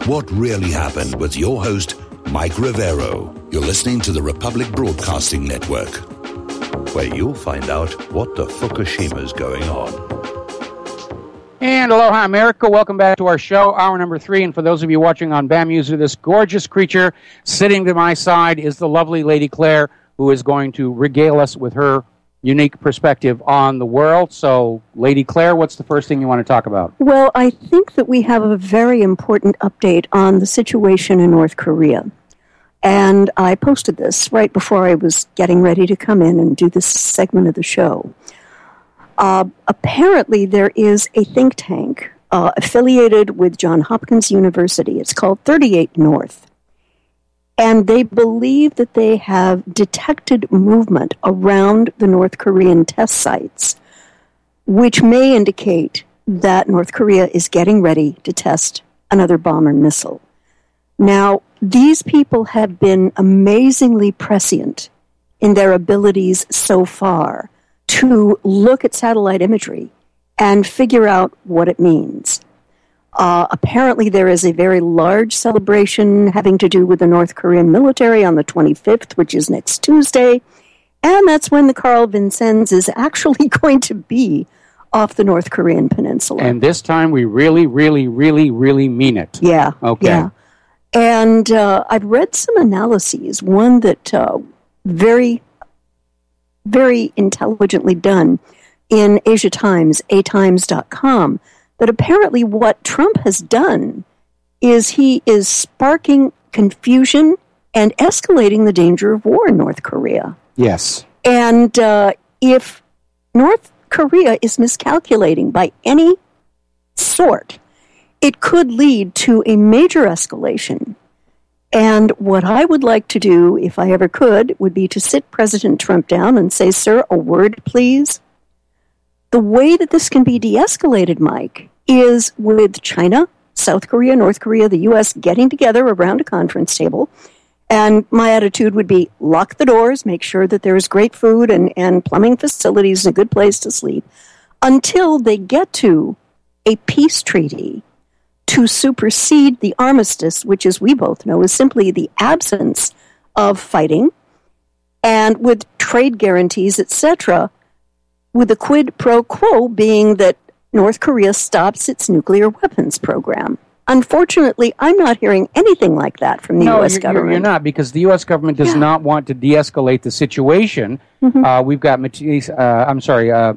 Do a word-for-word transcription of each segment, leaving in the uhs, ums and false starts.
what really happened with your host, Mike Rivero. You're listening to the Republic Broadcasting Network, where you'll find out what the Fukushima's going on. And aloha, America. Welcome back to our show, hour number three. And for those of you watching on BAMUser, this gorgeous creature sitting to my side is the lovely Lady Claire, who is going to regale us with her unique perspective on the world. So, Lady Claire, what's the first thing you want to talk about? Well, I think that we have a very important update on the situation in North Korea. And I posted this right before I was getting ready to come in and do this segment of the show. Uh, apparently, there is a think tank uh, affiliated with Johns Hopkins University. It's called thirty-eight North. And they believe that they have detected movement around the North Korean test sites, which may indicate that North Korea is getting ready to test another bomber missile. Now, these people have been amazingly prescient in their abilities so far to look at satellite imagery and figure out what it means. Uh, apparently, there is a very large celebration having to do with the North Korean military on the twenty-fifth, which is next Tuesday, and that's when the Carl Vincennes is actually going to be off the North Korean peninsula. And this time, we really, really, really, really mean it. Yeah. Okay. Yeah. And uh, I've read some analyses, one that uh, very, very intelligently done in Asia Times, a times dot com, that apparently what Trump has done is he is sparking confusion and escalating the danger of war in North Korea. Yes. And uh, if North Korea is miscalculating by any sort, it could lead to a major escalation. And what I would like to do, if I ever could, would be to sit President Trump down and say, sir, a word, please. The way that this can be de-escalated, Mike, is with China, South Korea, North Korea, the U S getting together around a conference table. And my attitude would be lock the doors, make sure that there is great food and, and plumbing facilities and a good place to sleep until they get to a peace treaty to supersede the armistice, which, as we both know, is simply the absence of fighting, and with trade guarantees, et cetera, with the quid pro quo being that North Korea stops its nuclear weapons program. Unfortunately, I'm not hearing anything like that from the no, U S you're, government. you're not, because the U S government does Yeah. not want to de-escalate the situation. Mm-hmm. Uh, we've got, Matisse, uh, I'm sorry, uh,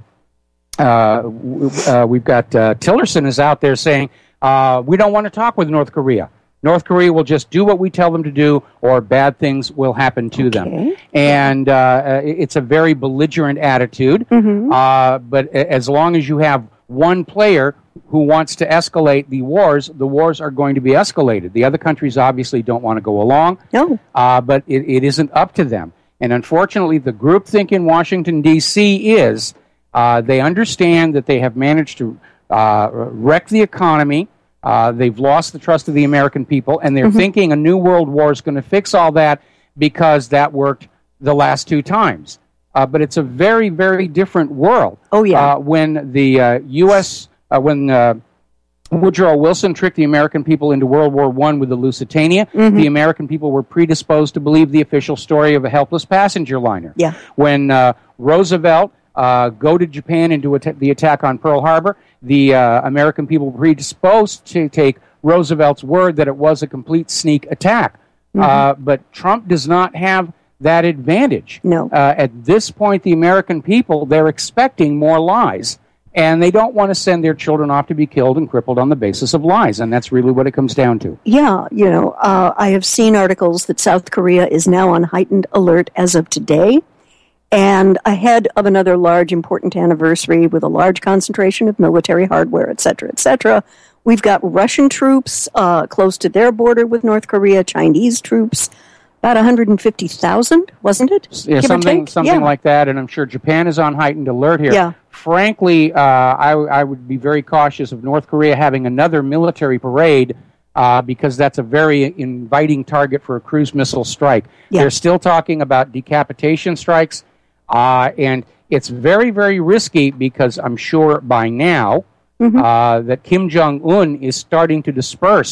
uh, w- uh, we've got uh, Tillerson is out there saying, uh, we don't want to talk with North Korea. North Korea will just do what we tell them to do, or bad things will happen to Okay. them. And uh, it's a very belligerent attitude. Mm-hmm. Uh, but as long as you have one player who wants to escalate the wars, the wars are going to be escalated. The other countries obviously don't want to go along, No. uh, but it, it isn't up to them. And unfortunately, the groupthink in Washington, D C is uh, they understand that they have managed to uh, wreck the economy. Uh, they've lost the trust of the American people, and they're Mm-hmm. thinking a new world war is going to fix all that because that worked the last two times. Uh, but it's a very, very different world. Oh, yeah. Uh, when the uh, U S, uh, when uh, Woodrow Wilson tricked the American people into World War One with the Lusitania, Mm-hmm. the American people were predisposed to believe the official story of a helpless passenger liner. Yeah. When uh, Roosevelt uh, goaded Japan into att- the attack on Pearl Harbor, the uh, American people were predisposed to take Roosevelt's word that it was a complete sneak attack. Mm-hmm. Uh, but Trump does not have that advantage. No. Uh, at this point, the American people, they're expecting more lies, and they don't want to send their children off to be killed and crippled on the basis of lies, and that's really what it comes down to. Yeah, you know, uh, I have seen articles that South Korea is now on heightened alert as of today, and ahead of another large, important anniversary with a large concentration of military hardware, et cetera, et cetera. We've got Russian troops uh, close to their border with North Korea, Chinese troops, about one hundred fifty thousand, wasn't it? Yeah, Give or something take? something Yeah. like that, and I'm sure Japan is on heightened alert here. Yeah. Frankly, uh, I, I would be very cautious of North Korea having another military parade uh, because that's a very inviting target for a cruise missile strike. Yeah. They're still talking about decapitation strikes, uh, and it's very, very risky because I'm sure by now Mm-hmm. uh, that Kim Jong-un is starting to disperse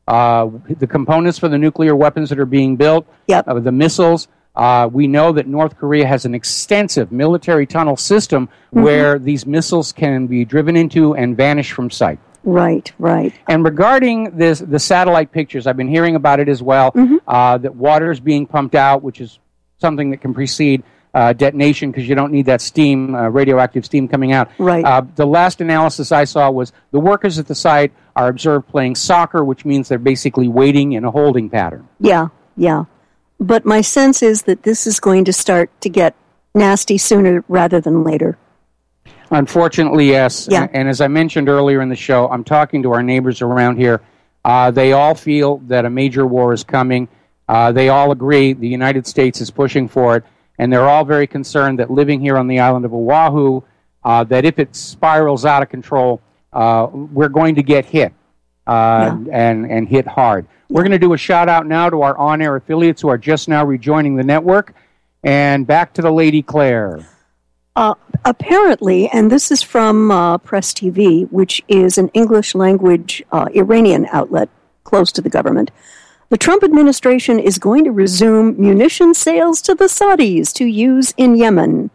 uh, the components for the nuclear weapons that are being built, yep. uh, the missiles. Uh, we know that North Korea has an extensive military tunnel system mm-hmm. where these missiles can be driven into and vanish from sight. Right, right. And regarding this, the satellite pictures, I've been hearing about it as well, mm-hmm. uh, that water is being pumped out, which is something that can precede uh, detonation because you don't need that steam, uh, radioactive steam coming out. Right. Uh, the last analysis I saw was the workers at the site are observed playing soccer, which means they're basically waiting in a holding pattern. Yeah, yeah. But my sense is that this is going to start to get nasty sooner rather than later. Unfortunately, yes. Yeah. And as I mentioned earlier in the show, I'm talking to our neighbors around here. Uh, they all feel that a major war is coming. Uh, they all agree the United States is pushing for it. And they're all very concerned that living here on the island of Oahu, uh, that if it spirals out of control, uh, we're going to get hit uh, yeah. and, and hit hard. We're going to do a shout-out now to our on-air affiliates who are just now rejoining the network. And back to the Lady Claire. Uh, apparently, and this is from uh, Press T V, which is an English-language uh, Iranian outlet close to the government, the Trump administration is going to resume munition sales to the Saudis to use in Yemen.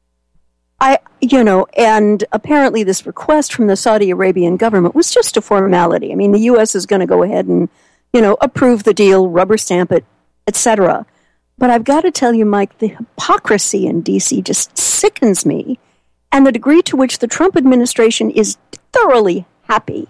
I, you know, and apparently this request from the Saudi Arabian government was just a formality. I mean, the U S is going to go ahead and you know, approve the deal, rubber stamp it, et cetera. But I've got to tell you, Mike, the hypocrisy in D C just sickens me, and the degree to which the Trump administration is thoroughly happy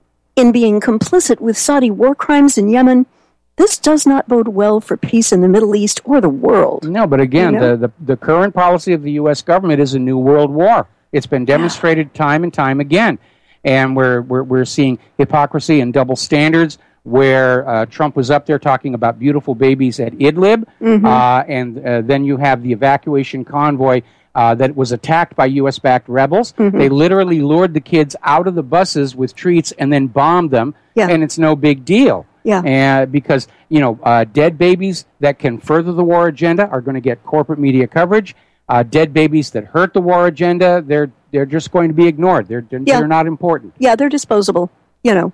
in being complicit with Saudi war crimes in Yemen. This does not bode well for peace in the Middle East or the world. No, but again, you know? the, the, the current policy of the U S government is a new world war. It's been demonstrated yeah. time and time again. And we're, we're, we're seeing hypocrisy and double standards, where uh, Trump was up there talking about beautiful babies at Idlib, mm-hmm. uh, and uh, then you have the evacuation convoy uh, that was attacked by U S-backed rebels. Mm-hmm. They literally lured the kids out of the buses with treats and then bombed them, yeah. and it's no big deal. Yeah. And because, you know, uh, dead babies that can further the war agenda are going to get corporate media coverage. Uh, dead babies that hurt the war agenda, they're they're just going to be ignored. They're they're, yeah. they're not important. Yeah, they're disposable, you know.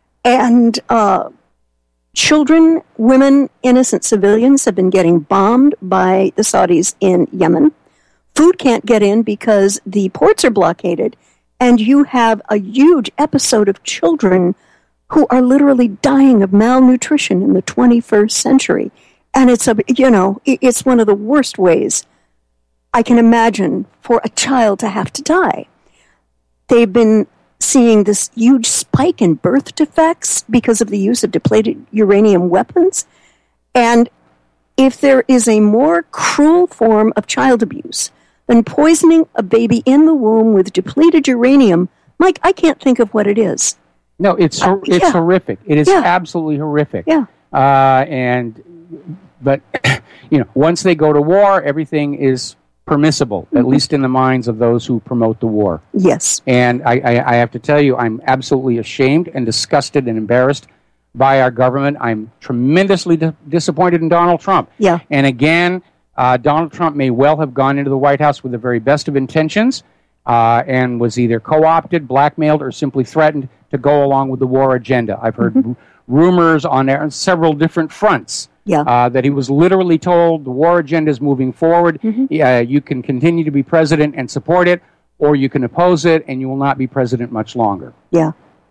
And uh, children, women, innocent civilians have been getting bombed by the Saudis in Yemen. Food can't get in because the ports are blockaded. And you have a huge episode of children who are literally dying of malnutrition in the twenty-first century. And it's, a, you know, it's one of the worst ways I can imagine for a child to have to die. They've been seeing this huge spike in birth defects because of the use of depleted uranium weapons. And if there is a more cruel form of child abuse than poisoning a baby in the womb with depleted uranium, Mike, I can't think of what it is. No, it's uh, it's yeah. horrific. It is yeah. absolutely horrific. Yeah. Uh, and but you know, once they go to war, everything is permissible, mm-hmm. at least in the minds of those who promote the war. Yes. And I, I, I have to tell you, I'm absolutely ashamed and disgusted and embarrassed by our government. I'm tremendously di- disappointed in Donald Trump. Yeah. And again, uh, Donald Trump may well have gone into the White House with the very best of intentions uh, and was either co-opted, blackmailed, or simply threatened to go along with the war agenda. I've heard mm-hmm. r- rumors on, there, on several different fronts. Yeah. Uh, that he was literally told the war agenda is moving forward. Mm-hmm. Uh, you can continue to be president and support it, or you can oppose it, and you will not be president much longer. Yeah.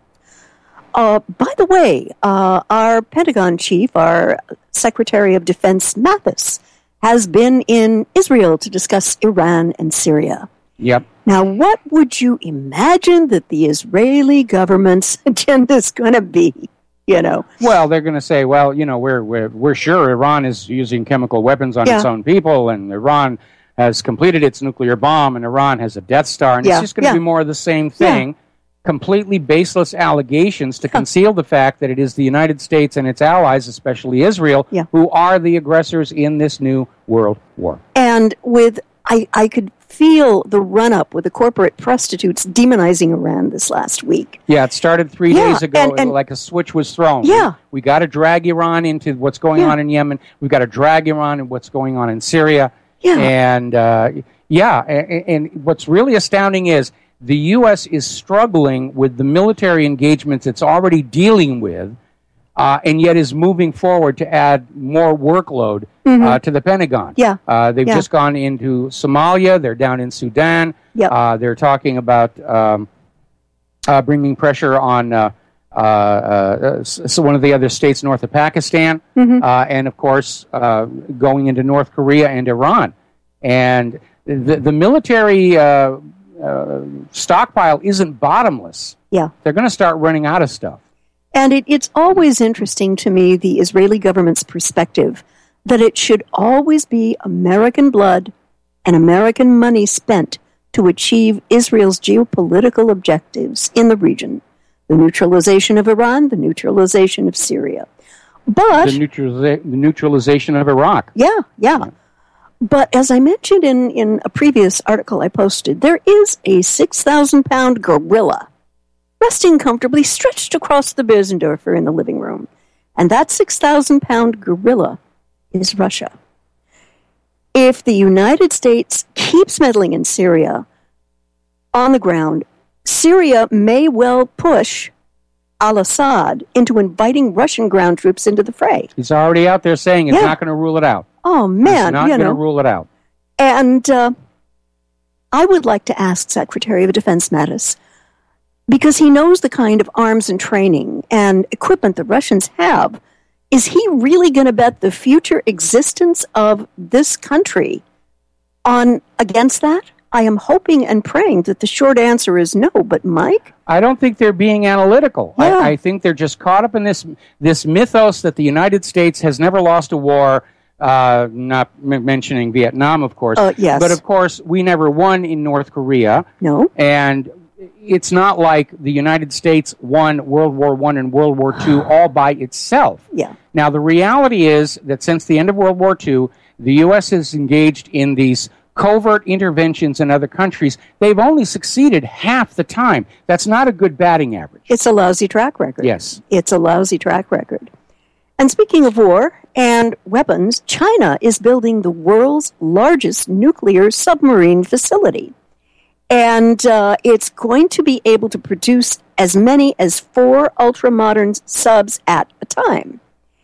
Uh, by the way, uh, our Pentagon chief, our Secretary of Defense Mathis, has been in Israel to discuss Iran and Syria. Yep. Now, what would you imagine that the Israeli government's agenda is going to be? You know, well, they're going to say, well, you know, we're we're we're sure Iran is using chemical weapons on yeah. its own people, and Iran has completed its nuclear bomb, and Iran has a Death Star, and yeah. it's just going to yeah. be more of the same thing. Yeah. Completely baseless allegations to huh. conceal the fact that it is the United States and its allies, especially Israel, yeah. who are the aggressors in this new world war. And with I, I could feel the run-up with the corporate prostitutes demonizing Iran this last week. Yeah, it started three yeah, days ago, and, and, like a switch was thrown. Yeah. We, we got to drag Iran into what's going yeah. on in Yemen. We've got to drag Iran into what's going on in Syria. Yeah. And, uh, yeah, and, and what's really astounding is the U S is struggling with the military engagements it's already dealing with uh, and yet is moving forward to add more workload mm-hmm. uh, to the Pentagon. Yeah. Uh, they've yeah. just gone into Somalia. They're down in Sudan. Yep. Uh, they're talking about um, uh, bringing pressure on uh, uh, uh, so one of the other states north of Pakistan, mm-hmm. uh, and, of course, uh, going into North Korea and Iran. And the, the military uh, uh, stockpile isn't bottomless. Yeah. They're going to start running out of stuff. And it, it's always interesting to me, the Israeli government's perspective, that it should always be American blood and American money spent to achieve Israel's geopolitical objectives in the region. The neutralization of Iran, the neutralization of Syria. But the, neutraliza- the neutralization of Iraq. Yeah, yeah. But as I mentioned in, in a previous article I posted, there is a six thousand pound gorilla resting comfortably stretched across the Bösendorfer in the living room. And that six thousand pound gorilla is Russia. If the United States keeps meddling in Syria on the ground, Syria may well push al-Assad into inviting Russian ground troops into the fray. He's already out there saying he's Yeah. not going to rule it out. Oh, man. He's not you going to know. rule it out. And uh, I would like to ask Secretary of Defense Mattis, because he knows the kind of arms and training and equipment the Russians have, is he really going to bet the future existence of this country on against that? I am hoping and praying that the short answer is no, but Mike? I don't think they're being analytical. Yeah. I, I think they're just caught up in this this mythos that the United States has never lost a war, uh, not m- mentioning Vietnam, of course. Uh, yes. But, of course, we never won in North Korea. No. And it's not like the United States won World War One and World War Two all by itself. Yeah. Now, the reality is that since the end of World War Two, the U S has engaged in these covert interventions in other countries. They've only succeeded half the time. That's not a good batting average. It's a lousy track record. Yes. It's a lousy track record. And speaking of war and weapons, China is building the world's largest nuclear submarine facility. And uh, it's going to be able to produce as many as four ultra-modern subs at a time.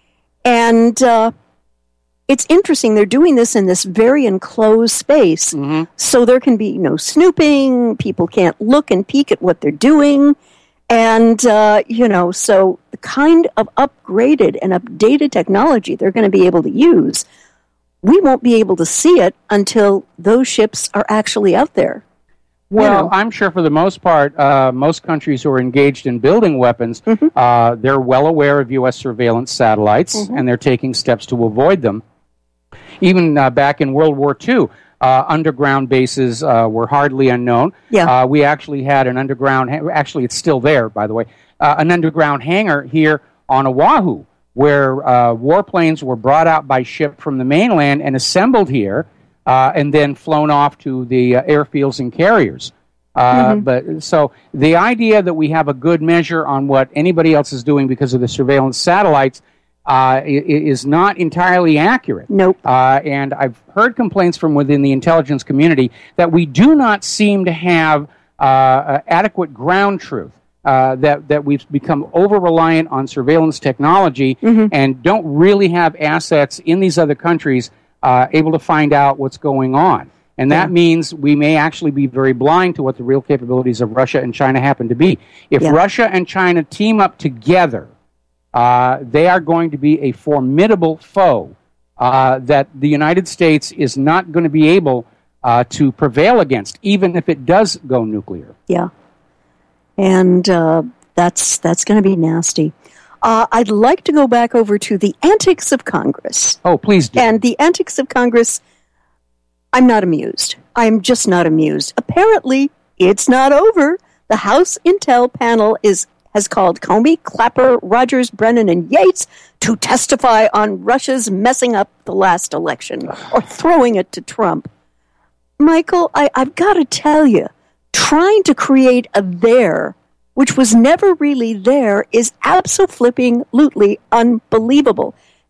And uh, it's interesting. They're doing this in this very enclosed space. Mm-hmm. So there can be no snooping. People can't look and peek at what they're doing. And, uh, you know, so the kind of upgraded and updated technology they're going to be able to use, we won't be able to see it until those ships are actually out there. Well, You know. I'm sure for the most part, uh, most countries who are engaged in building weapons, Mm-hmm. uh, they're well aware of U S surveillance satellites, Mm-hmm. and they're taking steps to avoid them. Even uh, back in World War Two, uh, underground bases uh, were hardly unknown. Yeah. Uh, we actually had an underground, ha- actually it's still there, by the way, uh, an underground hangar here on Oahu, where uh, warplanes were brought out by ship from the mainland and assembled here, uh, and then flown off to the uh, airfields and carriers. Uh, Mm-hmm. But so the idea that we have a good measure on what anybody else is doing because of the surveillance satellites uh, i- is not entirely accurate. Nope. Uh, and I've heard complaints from within the intelligence community that we do not seem to have uh, uh, adequate ground truth. Uh, that that we've become over reliant on surveillance technology Mm-hmm. and don't really have assets in these other countries uh, able to find out what's going on. And that Yeah. means we may actually be very blind to what the real capabilities of Russia and China happen to be. If Yeah. Russia and China team up together, uh, they are going to be a formidable foe uh, that the United States is not going to be able uh, to prevail against, even if it does go nuclear. Yeah. And uh, that's that's going to be nasty. Uh, I'd like to go back over to the antics of Congress. Oh, please do. And the antics of Congress, I'm not amused. I'm just not amused. Apparently, it's not over. The House Intel panel is has called Comey, Clapper, Rogers, Brennan, and Yates to testify on Russia's messing up the last election or throwing it to Trump. Michael, I, I've got to tell you, trying to create a there, which was never really there, is absolutely unbelievable.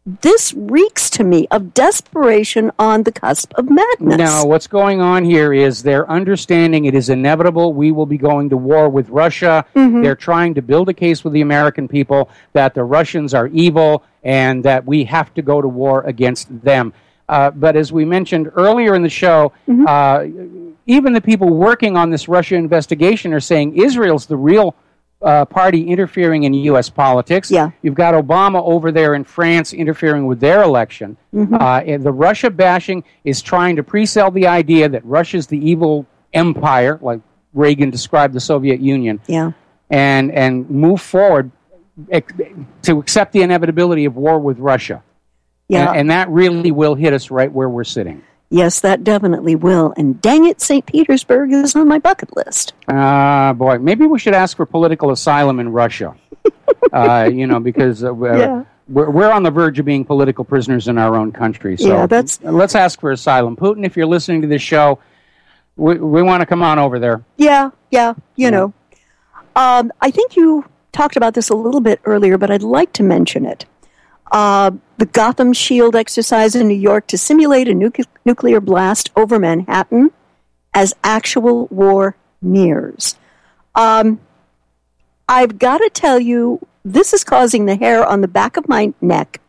this reeks to me of desperation on the cusp of madness. No, what's going on here is they're understanding it is inevitable. We will be going to war with Russia. Mm-hmm. They're trying to build a case with the American people that the Russians are evil and that we have to go to war against them. Uh, but as we mentioned earlier in the show, mm-hmm. uh, even the people working on this Russia investigation are saying Israel's the real Uh, party interfering in U S politics. Yeah. You've got Obama over there in France interfering with their election. Mm-hmm. Uh, and the Russia bashing is trying to pre-sell the idea that Russia's the evil empire, like Reagan described the Soviet Union, yeah. and, and move forward ex- to accept the inevitability of war with Russia. Yeah. And, and that really will hit us right where we're sitting. Yes, that definitely will. And dang it, Saint Petersburg is on my bucket list. Ah, uh, boy. Maybe we should ask for political asylum in Russia. uh, you know, because uh, yeah. we're, we're on the verge of being political prisoners in our own country. So yeah, that's... let's ask for asylum. Putin, if you're listening to this show, we, we want to come on over there. Yeah, yeah, you yeah. know. Um, I think you talked about this a little bit earlier, but I'd like to mention it. Uh, the Gotham Shield exercise in New York to simulate a nu- nuclear blast over Manhattan as actual war nears. Um, I've got to tell you, this is causing the hair on the back of my neck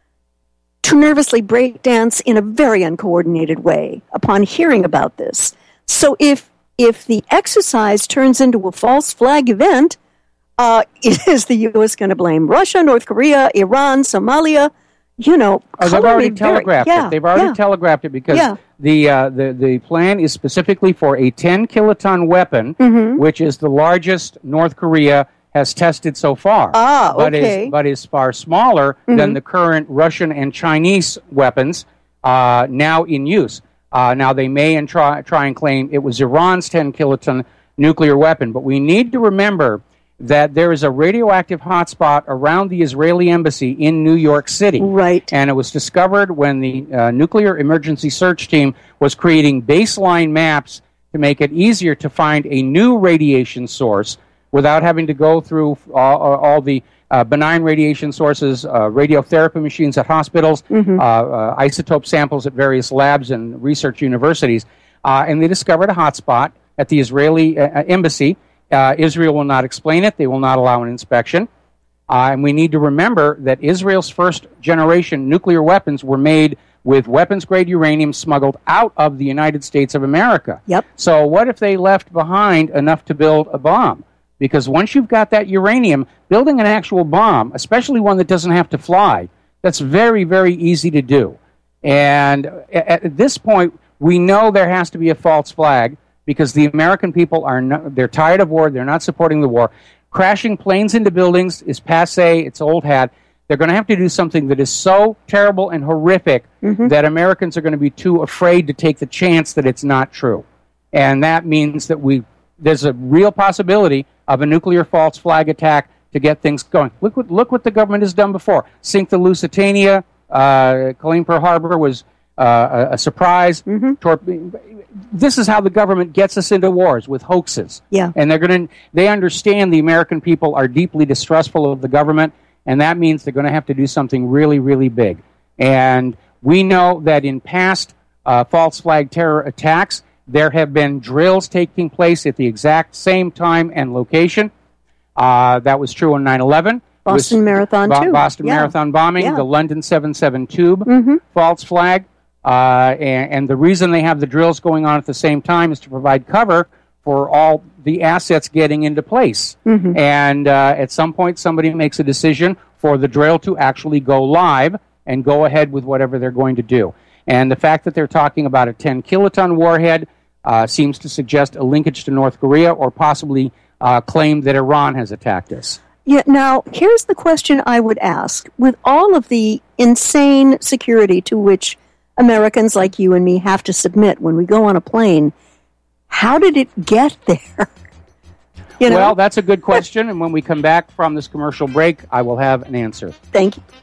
to nervously break dance in a very uncoordinated way upon hearing about this. So if if the exercise turns into a false flag event, Uh, is the U S going to blame Russia, North Korea, Iran, Somalia? You know, oh, they've already telegraphed very, yeah, it. They've already yeah. telegraphed it because yeah. the, uh, the the plan is specifically for a ten kiloton weapon, mm-hmm. which is the largest North Korea has tested so far. Ah, but okay. Is, but is far smaller mm-hmm. than the current Russian and Chinese weapons uh, now in use. Uh, now, they may and try, try and claim it was Iran's ten kiloton nuclear weapon, but we need to remember that there is a radioactive hotspot around the Israeli embassy in New York City. Right. And it was discovered when the uh, Nuclear Emergency Search Team was creating baseline maps to make it easier to find a new radiation source without having to go through all, all the uh, benign radiation sources, uh, radiotherapy machines at hospitals, mm-hmm. uh, uh, isotope samples at various labs and research universities. Uh, and they discovered a hotspot at the Israeli uh, embassy. Uh, Israel will not explain it. They will not allow an inspection. Uh, and we need to remember that Israel's first-generation nuclear weapons were made with weapons-grade uranium smuggled out of the United States of America. Yep. So what if they left behind enough to build a bomb? Because once you've got that uranium, building an actual bomb, especially one that doesn't have to fly, that's very, very easy to do. And at, at this point, we know there has to be a false flag, because the American people are not, they're tired of war, they're not supporting the war. Crashing planes into buildings is passé, it's old hat. They're going to have to do something that is so terrible and horrific mm-hmm. that Americans are going to be too afraid to take the chance that it's not true. And that means that we there's a real possibility of a nuclear false flag attack to get things going. Look what, look what the government has done before. Sink the Lusitania, uh, claim Pearl Harbor was uh, a, a surprise. Mm-hmm. Torp- This is how the government gets us into wars, with hoaxes. Yeah. And they're going to they understand the American people are deeply distrustful of the government, and that means they're going to have to do something really, really big. And we know that in past uh, false flag terror attacks, there have been drills taking place at the exact same time and location. Uh, that was true on nine eleven. Boston was, Marathon, Bo- too. Boston yeah. Marathon bombing, yeah. the London seven seven Tube mm-hmm. false flag. Uh, and, and the reason they have the drills going on at the same time is to provide cover for all the assets getting into place. Mm-hmm. And uh, at some point, somebody makes a decision for the drill to actually go live and go ahead with whatever they're going to do. And the fact that they're talking about a ten kiloton warhead uh, seems to suggest a linkage to North Korea, or possibly uh, claim that Iran has attacked us. Yeah. Now, here's the question I would ask. With all of the insane security to which Americans like you and me have to submit when we go on a plane, how did it get there? You know? Well, that's a good question, and when we come back from this commercial break, I will have an answer. Thank you.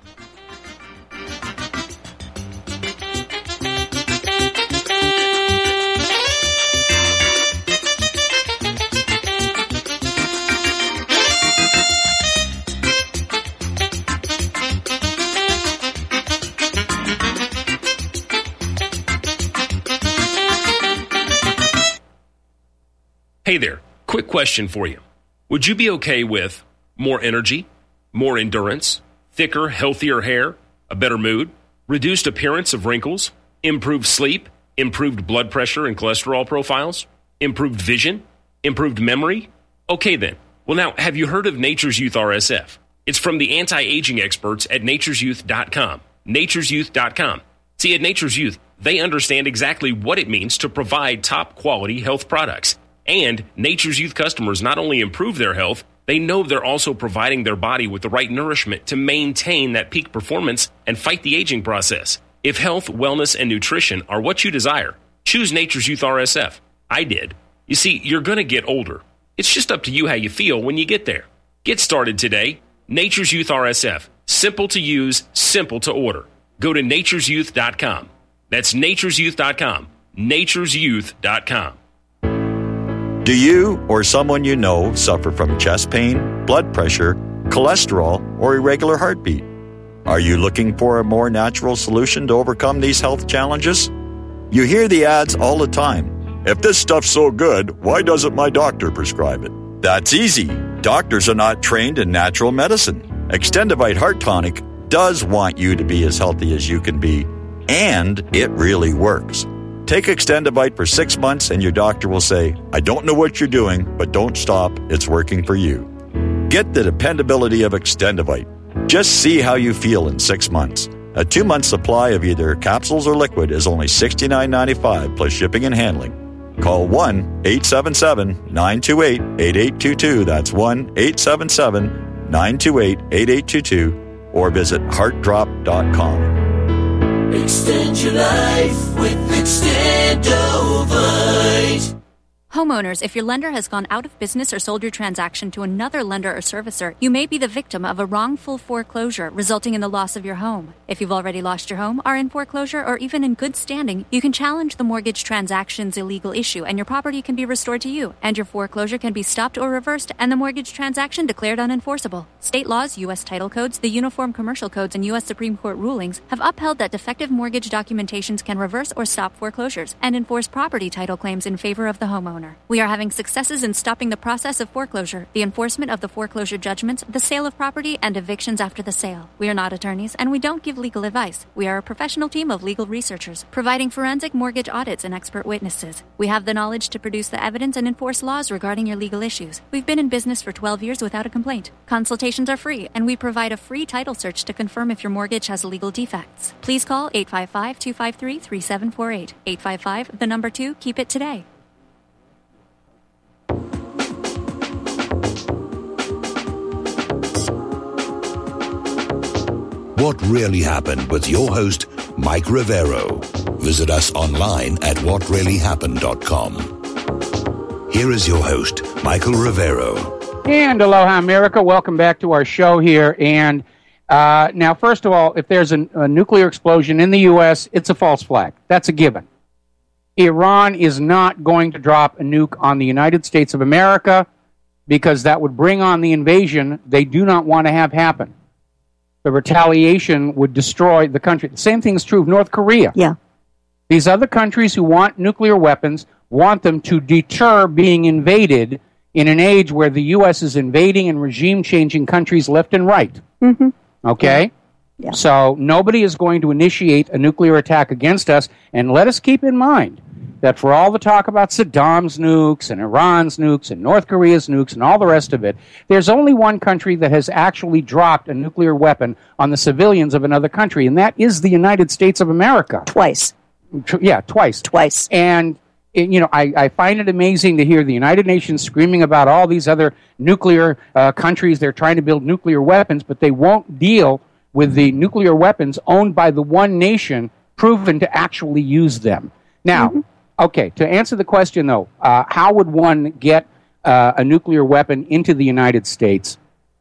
Hey there, quick question for you. Would you be okay with more energy, more endurance, thicker, healthier hair, a better mood, reduced appearance of wrinkles, improved sleep, improved blood pressure and cholesterol profiles, improved vision, improved memory? Okay then. Well now, have you heard of Nature's Youth R S F? It's from the anti-aging experts at natures youth dot com. natures youth dot com. See, at Nature's Youth, they understand exactly what it means to provide top-quality health products. And Nature's Youth customers not only improve their health, they know they're also providing their body with the right nourishment to maintain that peak performance and fight the aging process. If health, wellness, and nutrition are what you desire, choose Nature's Youth R S F. I did. You see, you're going to get older. It's just up to you how you feel when you get there. Get started today. Nature's Youth R S F. Simple to use, simple to order. Go to natures youth dot com. That's natures youth dot com. natures youth dot com. Do you or someone you know suffer from chest pain, blood pressure, cholesterol, or irregular heartbeat? Are you looking for a more natural solution to overcome these health challenges? You hear the ads all the time. If this stuff's so good, why doesn't my doctor prescribe it? That's easy. Doctors are not trained in natural medicine. Extendivite Heart Tonic does want you to be as healthy as you can be, and it really works. Take Extendivite for six months and your doctor will say, I don't know what you're doing, but don't stop. It's working for you. Get the dependability of Extendivite. Just see how you feel in six months. A two-month supply of either capsules or liquid is only sixty-nine ninety-five plus shipping and handling. Call one eight seven seven, nine two eight, eight eight two two. That's one eight seven seven, nine two eight, eight eight two two. Or visit heart drop dot com. Extend your life with Extendovite. Homeowners, if your lender has gone out of business or sold your transaction to another lender or servicer, you may be the victim of a wrongful foreclosure, resulting in the loss of your home. If you've already lost your home, are in foreclosure, or even in good standing, you can challenge the mortgage transaction's illegal issue, and your property can be restored to you, and your foreclosure can be stopped or reversed, and the mortgage transaction declared unenforceable. State laws, U S title codes, the Uniform Commercial Codes, and U S Supreme Court rulings have upheld that defective mortgage documentations can reverse or stop foreclosures and enforce property title claims in favor of the homeowner. We are having successes in stopping the process of foreclosure, the enforcement of the foreclosure judgments, the sale of property, and evictions after the sale. We are not attorneys, and we don't give legal advice. We are a professional team of legal researchers, providing forensic mortgage audits and expert witnesses. We have the knowledge to produce the evidence and enforce laws regarding your legal issues. We've been in business for twelve years without a complaint. Consultations are free, and we provide a free title search to confirm if your mortgage has legal defects. Please call eight five five, two five three, three seven four eight. eight five five, the number two, keep it today. What Really Happened with your host, Mike Rivero. Visit us online at what really happened dot com. Here is your host, Michael Rivero. And aloha, America. Welcome back to our show here. And uh, now, first of all, if there's a, a nuclear explosion in the U S, it's a false flag. That's a given. Iran is not going to drop a nuke on the United States of America because that would bring on the invasion they do not want to have happen. The retaliation would destroy the country. The same thing is true of North Korea. Yeah. These other countries who want nuclear weapons want them to deter being invaded in an age where the U S is invading and regime-changing countries left and right. Mm-hmm. Okay? Yeah. Yeah. So nobody is going to initiate a nuclear attack against us. And let us keep in mind that for all the talk about Saddam's nukes and Iran's nukes and North Korea's nukes and all the rest of it, there's only one country that has actually dropped a nuclear weapon on the civilians of another country, and that is the United States of America. Twice. Yeah, twice. Twice. And, you know, I, I find it amazing to hear the United Nations screaming about all these other nuclear uh, countries. They're trying to build nuclear weapons, but they won't deal with the nuclear weapons owned by the one nation proven to actually use them. Now, mm-hmm. Okay, to answer the question, though, uh, how would one get uh, a nuclear weapon into the United States?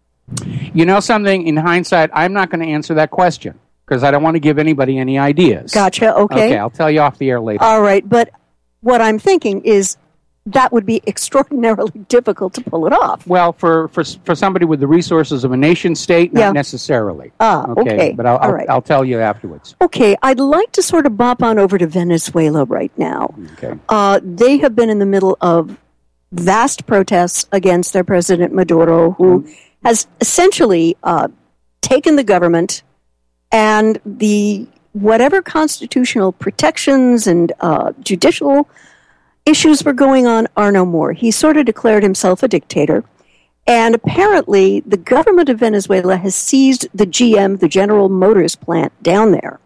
You know something, in hindsight, I'm not going to answer that question because I don't want to give anybody any ideas. Gotcha, okay. Okay, I'll tell you off the air later. All right, but what I'm thinking is that would be extraordinarily difficult to pull it off. Well, for, for for somebody with the resources of a nation state, not yeah. necessarily. Ah, okay. okay. But I'll, All I'll, right. I'll tell you afterwards. Okay, I'd like to sort of bop on over to Venezuela right now. Okay. Uh, they have been in the middle of vast protests against their president, Maduro, who mm-hmm. has essentially uh, taken the government and the whatever constitutional protections and uh, judicial issues were going on are no more. He sort of declared himself a dictator. And apparently, the government of Venezuela has seized the G M, the General Motors plant down there.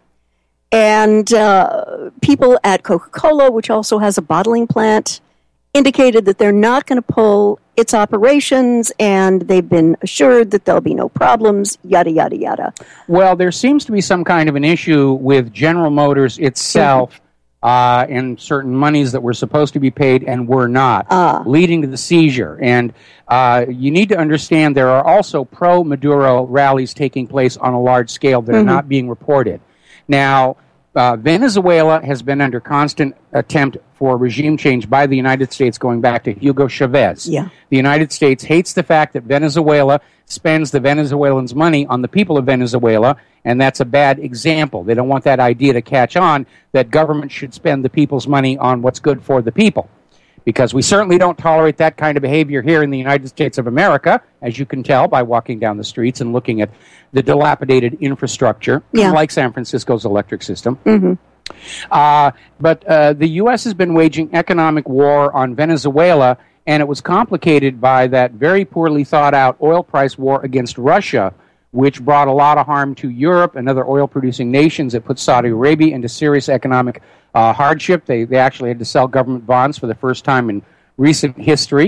And uh, people at Coca-Cola, which also has a bottling plant, indicated that they're not going to pull its operations, and they've been assured that there'll be no problems, yada, yada, yada. Well, there seems to be some kind of an issue with General Motors itself mm-hmm. uh, and certain monies that were supposed to be paid and were not, uh. leading to the seizure. And uh, you need to understand there are also pro-Maduro rallies taking place on a large scale that mm-hmm. are not being reported. Now, uh, Venezuela has been under constant attempt for regime change by the United States going back to Hugo Chavez. Yeah. The United States hates the fact that Venezuela spends the Venezuelans' money on the people of Venezuela, and that's a bad example. They don't want that idea to catch on that government should spend the people's money on what's good for the people. Because we certainly don't tolerate that kind of behavior here in the United States of America, as you can tell by walking down the streets and looking at the dilapidated infrastructure, yeah. like San Francisco's electric system. Mm-hmm. Uh, but uh, the U S has been waging economic war on Venezuela, and it was complicated by that very poorly thought-out oil price war against Russia, which brought a lot of harm to Europe and other oil-producing nations. It put Saudi Arabia into serious economic uh, hardship. They, they actually had to sell government bonds for the first time in recent history.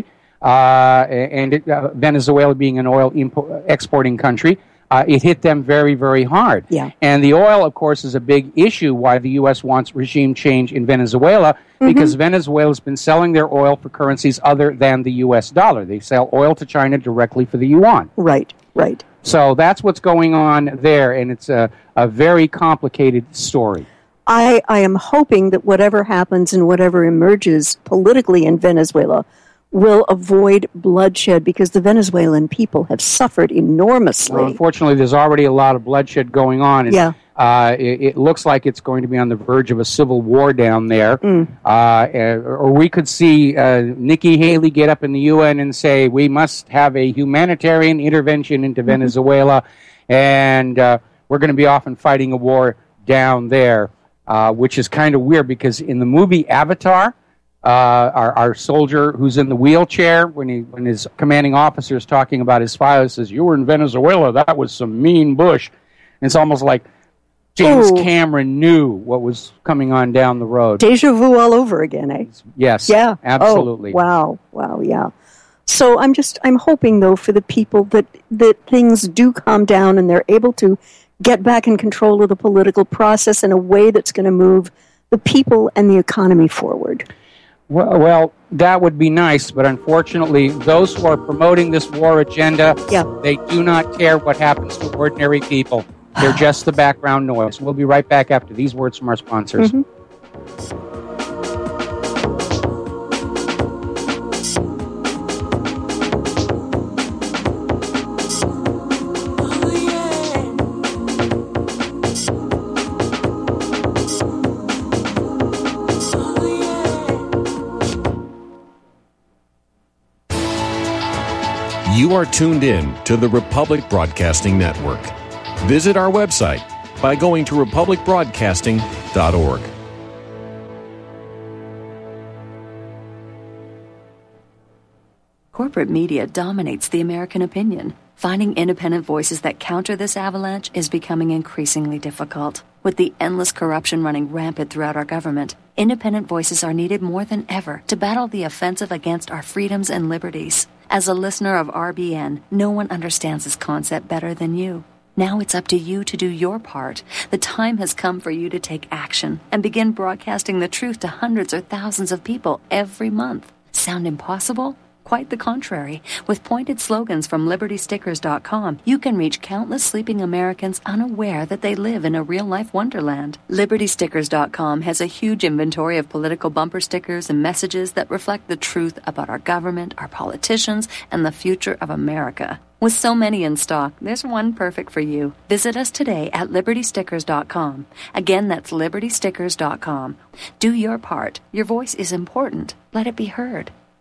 Uh, and it, uh, Venezuela being an oil impo- exporting country, uh, it hit them very, very hard. Yeah. And the oil, of course, is a big issue why the U S wants regime change in Venezuela, mm-hmm. because Venezuela's been selling their oil for currencies other than the U S dollar. They sell oil to China directly for the yuan. Right, right. So that's what's going on there, and it's a, a very complicated story. I, I am hoping that whatever happens and whatever emerges politically in Venezuela will avoid bloodshed, because the Venezuelan people have suffered enormously. Well, unfortunately, there's already a lot of bloodshed going on, and yeah. uh, it, it looks like it's going to be on the verge of a civil war down there. Mm. Uh, or we could see uh, Nikki Haley get up in the U N and say, we must have a humanitarian intervention into mm-hmm. Venezuela, and uh, we're going to be off and fighting a war down there, uh, which is kind of weird, because in the movie Avatar, Uh, our, our soldier who's in the wheelchair, when he when his commanding officer is talking about his file, says, "You were in Venezuela. That was some mean bush." And it's almost like James Ooh. Cameron knew what was coming on down the road. Deja vu all over again, eh? Yes. Yeah. Absolutely. Oh, wow. Wow. Yeah. So I'm just I'm hoping though for the people that that things do calm down and they're able to get back in control of the political process in a way that's going to move the people and the economy forward. Well, well, that would be nice, but unfortunately, those who are promoting this war agenda, yeah. they do not care what happens to ordinary people. They're just the background noise. We'll be right back after these words from our sponsors. Mm-hmm. You are tuned in to the Republic Broadcasting Network. Visit our website by going to republic broadcasting dot org. Corporate media dominates the American opinion. Finding independent voices that counter this avalanche is becoming increasingly difficult. With the endless corruption running rampant throughout our government, independent voices are needed more than ever to battle the offensive against our freedoms and liberties. As a listener of R B N, no one understands this concept better than you. Now it's up to you to do your part. The time has come for you to take action and begin broadcasting the truth to hundreds or thousands of people every month. Sound impossible? Quite the contrary. With pointed slogans from liberty stickers dot com, you can reach countless sleeping Americans unaware that they live in a real-life wonderland. liberty stickers dot com has a huge inventory of political bumper stickers and messages that reflect the truth about our government, our politicians, and the future of America. With so many in stock, there's one perfect for you. Visit us today at liberty stickers dot com. Again, that's liberty stickers dot com. Do your part. Your voice is important. Let it be heard.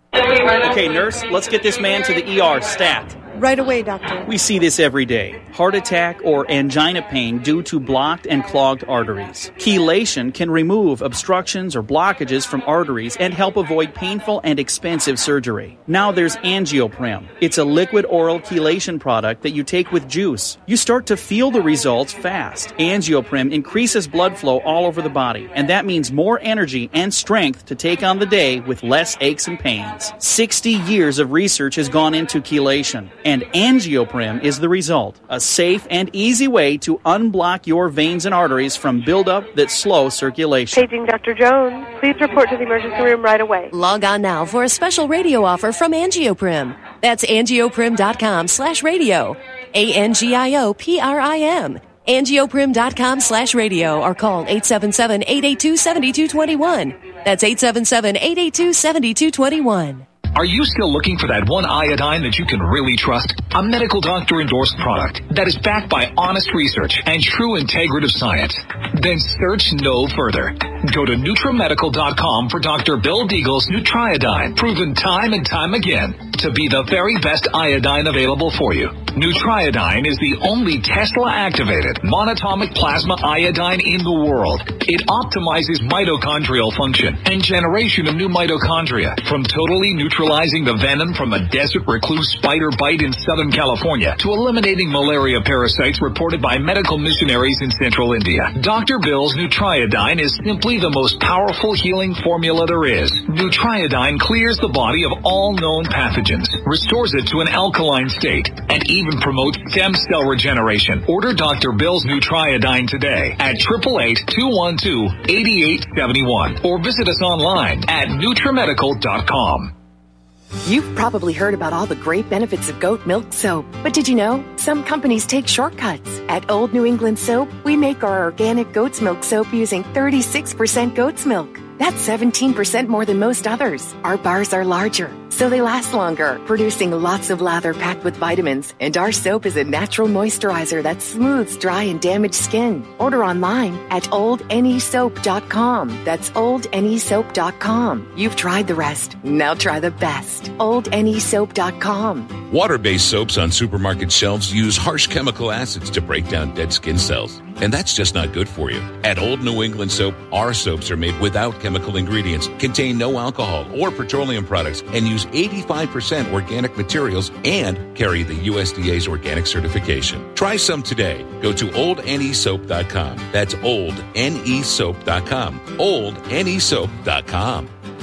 Okay, nurse, let's get this man to the E R stat. Right away, doctor. We see this every day. Heart attack or angina pain due to blocked and clogged arteries. Chelation can remove obstructions or blockages from arteries and help avoid painful and expensive surgery. Now there's Angioprim. It's a liquid oral chelation product that you take with juice. You start to feel the results fast. Angioprim increases blood flow all over the body, and that means more energy and strength to take on the day with less aches and pains. sixty years of research has gone into chelation. And Angioprim is the result. A safe and easy way to unblock your veins and arteries from buildup that slow circulation. Paging Doctor Jones. Please report to the emergency room right away. Log on now for a special radio offer from Angioprim. That's angioprim.com slash radio. A N G I O P R I M. angioprim.com slash radio or call eight seven seven, eight eight two, seven two two one. That's eight seven seven, eight eight two, seven two two one. Are you still looking for that one iodine that you can really trust? A medical doctor endorsed product that is backed by honest research and true integrative science? Then search no further. Go to Nutramedical dot com for Doctor Bill Deagle's Nutriodine, proven time and time again to be the very best iodine available for you. Nutriodine is the only Tesla-activated monatomic plasma iodine in the world. It optimizes mitochondrial function and generation of new mitochondria, from totally neutralizing the venom from a desert recluse spider bite in Southern California to eliminating malaria parasites reported by medical missionaries in central India. Doctor Bill's Nutriodine is simply the most powerful healing formula there is. Nutriodine clears the body of all known pathogens, restores it to an alkaline state, and even promotes stem cell regeneration. Order Doctor Bill's Nutriodine today at eight eight eight, two one two, eight eight seven one or visit us online at Nutramedical dot com. You've probably heard about all the great benefits of goat milk soap, but did you know some companies take shortcuts? At Old New England Soap, we make our organic goat's milk soap using thirty-six percent goat's milk. That's seventeen percent more than most others. Our bars are larger, so they last longer, producing lots of lather packed with vitamins. And our soap is a natural moisturizer that smooths dry and damaged skin. Order online at old n e soap dot com. That's old n e soap dot com. You've tried the rest. Now try the best. old n e soap dot com. Water-based soaps on supermarket shelves use harsh chemical acids to break down dead skin cells. And that's just not good for you. At Old New England Soap, our soaps are made without chemical ingredients, contain no alcohol or petroleum products, and use eighty-five percent organic materials and carry the U S D A's organic certification. Try some today. Go to old n e soap dot com. That's old n e soap dot com. old n e soap dot com.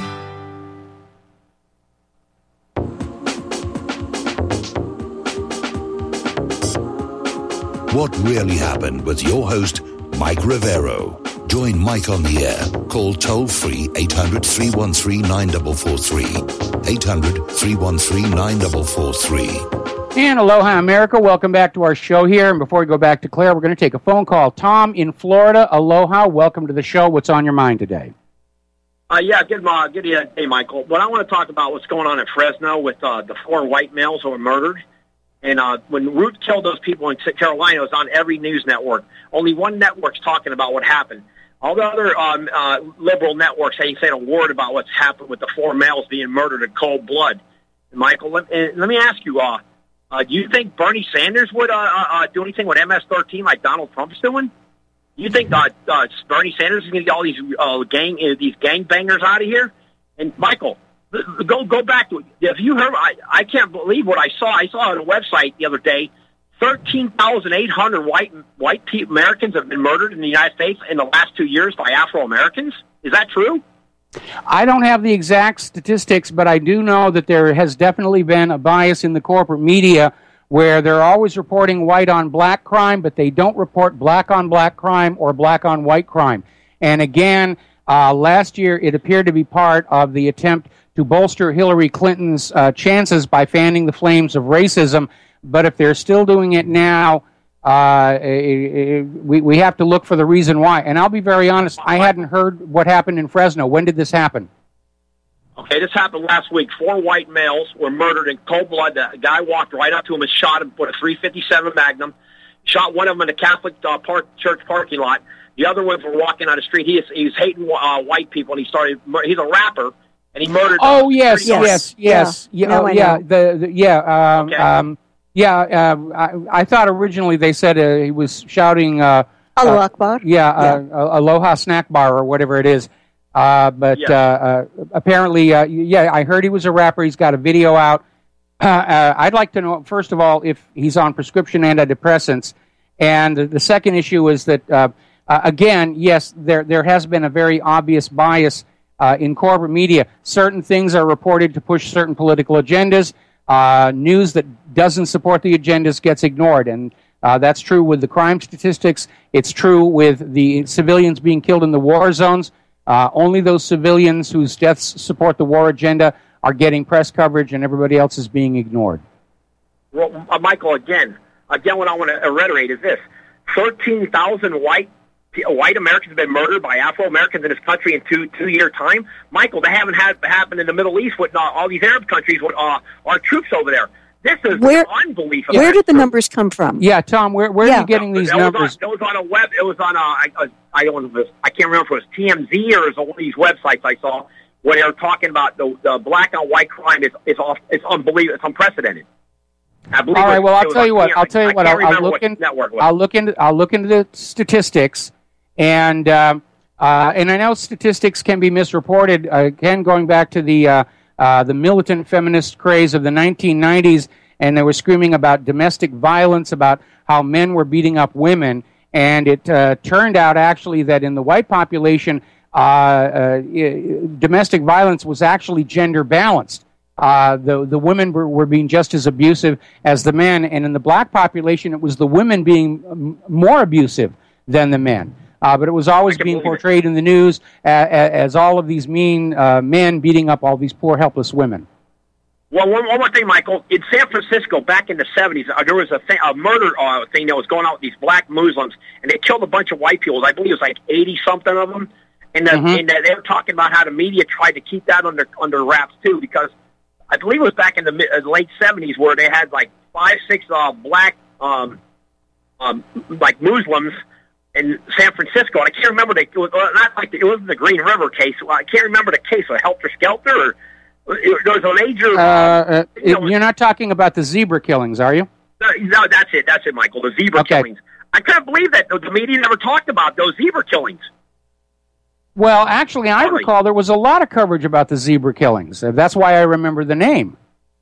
What Really Happened with your host, Mike Rivero. Join Mike on the air. Call toll-free eight hundred, three one three, nine four four three. eight hundred, three one three, nine four four three. And aloha, America. Welcome back to our show here. And before we go back to Claire, we're going to take a phone call. Tom in Florida, aloha. Welcome to the show. What's on your mind today? Uh, yeah, good, uh, good day, Michael. What I want to talk about what's going on in Fresno with uh, the four white males who were murdered. And uh, when Root killed those people in Carolina, it was on every news network. Only one network's talking about what happened. All the other um, uh, liberal networks ain't saying a word about what's happened with the four males being murdered in cold blood. And Michael, let, uh, let me ask you, uh, uh, do you think Bernie Sanders would uh, uh, do anything with M S thirteen like Donald Trump's doing? Do you think uh, uh, Bernie Sanders is going to get all these uh, gang uh, these gangbangers out of here? And Michael, Go go back to it. If you heard, I, I can't believe what I saw. I saw on a website the other day, thirteen thousand eight hundred white white Americans have been murdered in the United States in the last two years by Afro-Americans. Is that true? I don't have the exact statistics, but I do know that there has definitely been a bias in the corporate media where they're always reporting white on black crime, but they don't report black on black crime or black on white crime. And again, uh, last year it appeared to be part of the attempt to bolster Hillary Clinton's uh, chances by fanning the flames of racism. But if they're still doing it now, uh, it, it, we, we have to look for the reason why. And I'll be very honest, I hadn't heard what happened in Fresno. When did this happen? Okay, this happened last week. Four white males were murdered in cold blood. The guy walked right up to him and shot him with a three fifty-seven Magnum, shot one of them in a Catholic uh, park, church parking lot. The other ones were walking on the street. He, is, he was hating uh, white people, and he started, he's a rapper. and he murdered. Oh uh, yes, yes, yes, yes, Yeah. yeah, Now oh, I yeah. know. The, the yeah, um, Okay. um, yeah. Uh, I, I thought originally they said uh, he was shouting. Uh, Allahu uh, Akbar. Yeah, uh, Aloha Snack Bar or whatever it is. Uh, but Yeah. uh, uh, apparently, uh, yeah, I heard he was a rapper. He's got a video out. Uh, uh, I'd like to know, first of all, if he's on prescription antidepressants. And the second issue is that, uh, uh, again, yes, there there has been a very obvious bias uh, in corporate media. Certain things are reported to push certain political agendas. Uh, news that doesn't support the agendas gets ignored. And uh, that's true with the crime statistics. It's true with the civilians being killed in the war zones. Uh, only those civilians whose deaths support the war agenda are getting press coverage, and everybody else is being ignored. Well, uh, Michael, again, again, what I want to reiterate is this: thirteen thousand white white Americans have been murdered by Afro Americans in this country in two two year time. Michael, they haven't had happened in the Middle East with uh, all these Arab countries with uh, our troops over there. This is Where- unbelievable. Where did the numbers come from? Yeah, Tom, where where Yeah. are you getting these That numbers? Was on, it was on a web. It was on a. I, I, I don't know. I can't remember if it was T M Z or it was one of these websites I saw where they were talking about the, the black on white crime is is off. It's unbelievable. It's unprecedented. I believe All it right. was- Well, it I'll was tell on you what. T M Z. I'll tell you I what. can't I'll, I'll remember look what in. network it was. I'll look into. I'll look into the statistics, and um, uh, and I know statistics can be misreported. Uh, again, going back to the uh, uh, the militant feminist craze of the nineteen nineties, and they were screaming about domestic violence, about how men were beating up women, and it uh, turned out actually that in the white population, uh, uh, domestic violence was actually gender balanced. Uh, the the women were, were being just as abusive as the men, and in the black population, it was the women being um, more abusive than the men. Uh, but it was always being portrayed in the news as, as all of these mean uh, men beating up all these poor, helpless women. Well, one, one more thing, Michael. In San Francisco, back in the seventies, uh, there was a, thing, a murder uh, thing that was going on with these black Muslims, and they killed a bunch of white people. I believe it was like eighty-something of them. And, the, Mm-hmm. and the, they were talking about how the media tried to keep that under under wraps, too, because I believe it was back in the mid, uh, late seventies where they had like five, six uh, black, um, um, like Muslims in San Francisco. And I can't remember, the, it was uh, not like the, it wasn't the Green River case. I can't remember the case, of Helter Skelter, or there was a major... Uh, uh, you know, you're not talking about the zebra killings, are you? no, no, that's it. That's it, Michael. The zebra Okay. killings. I couldn't believe that the media never talked about those zebra killings. Well, actually, I recall there was a lot of coverage about the zebra killings. Uh, That's why I remember the name.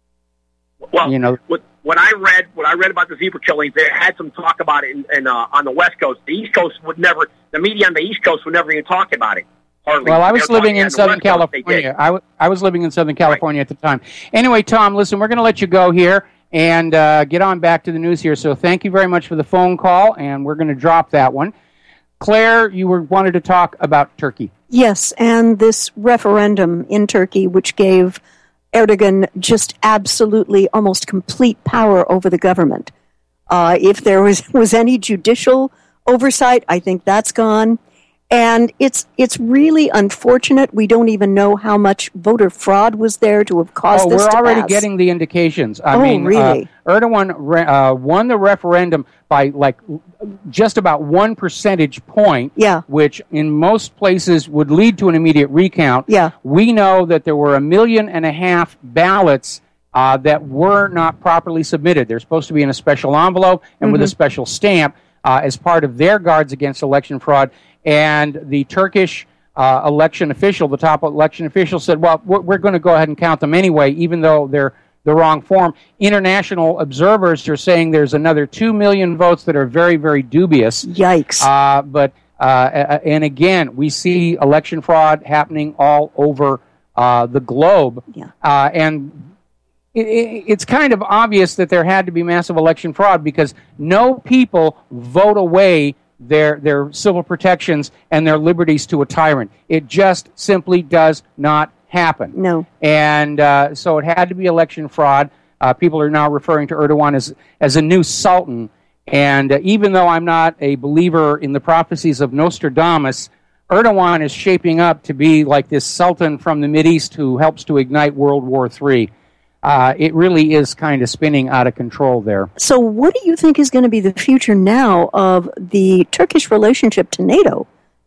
Well, You know, what, what I read, what I read about the zebra killings, they had some talk about it in, in, uh, on the West Coast. The East Coast would never. The media on the East Coast would never even talk about it. Hardly. well, I They was were living talking in on the Southern West Coast, they did. California. I, w- I was living in Southern California at the time. Anyway, Tom, listen, we're going to let you go here and uh, get on back to the news here. So thank you very much for the phone call, and we're going to drop that one. Claire, you were wanted to talk about Turkey. Yes, and this referendum in Turkey, which gave Erdogan just absolutely almost complete power over the government. Uh, if there was, was any judicial oversight, I think that's gone. And it's it's really unfortunate. We don't even know how much voter fraud was there to have caused Oh, this we're to already pass. getting the indications. I Oh, mean, really? uh, Erdogan re- uh, won the referendum by like just about one percentage point, Yeah. which in most places would lead to an immediate recount. Yeah. We know that there were a million and a half ballots uh, that were not properly submitted. They're supposed to be in a special envelope and with a Mhm. special stamp uh, as part of their guards against election fraud. And the Turkish uh, election official, the top election official, said, well, we're, we're going to go ahead and count them anyway, even though they're the wrong form. International observers are saying there's another two million votes that are very, very dubious. Yikes. Uh, but, uh, and again, we see election fraud happening all over uh, the globe. Yeah. Uh, and it, it, it's kind of obvious that there had to be massive election fraud because no people vote away their their civil protections and their liberties to a tyrant. It just simply does not happen. No. And uh, so it had to be election fraud. Uh, people are now referring to Erdogan as, as a new sultan. And uh, even though I'm not a believer in the prophecies of Nostradamus, Erdogan is shaping up to be like this sultan from the Mideast who helps to ignite World War Three. Uh, it really is kind of spinning out of control there. So what do you think is going to be the future now of the Turkish relationship to NATO?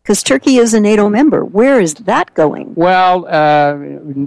Because Turkey is a NATO member. Where is that going? Well, uh,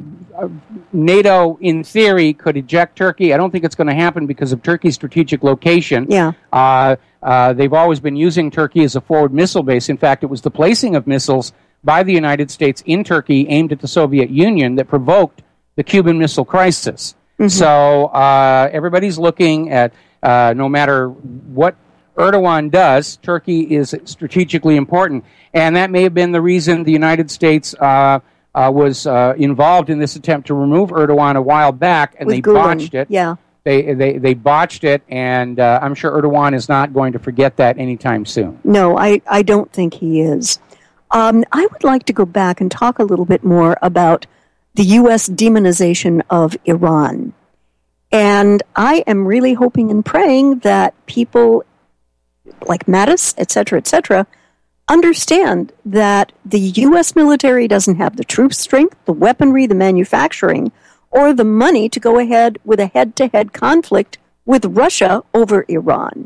NATO, in theory, could eject Turkey. I don't think it's going to happen because of Turkey's strategic location. Yeah. Uh, uh, they've always been using Turkey as a forward missile base. In fact, it was the placing of missiles by the United States in Turkey aimed at the Soviet Union that provoked the Cuban Missile Crisis. Mm-hmm. So uh, everybody's looking at, uh, no matter what Erdogan does, Turkey is strategically important. And that may have been the reason the United States uh, uh, was uh, involved in this attempt to remove Erdogan a while back, and With they Gulen. botched it. Yeah. They, they, they botched it, and uh, I'm sure Erdogan is not going to forget that anytime soon. No, I, I don't think he is. Um, I would like to go back and talk a little bit more about the U S demonization of Iran. And I am really hoping and praying that people like Mattis, et cetera, et cetera, understand that the U S military doesn't have the troop strength, the weaponry, the manufacturing, or the money to go ahead with a head-to-head conflict with Russia over Iran.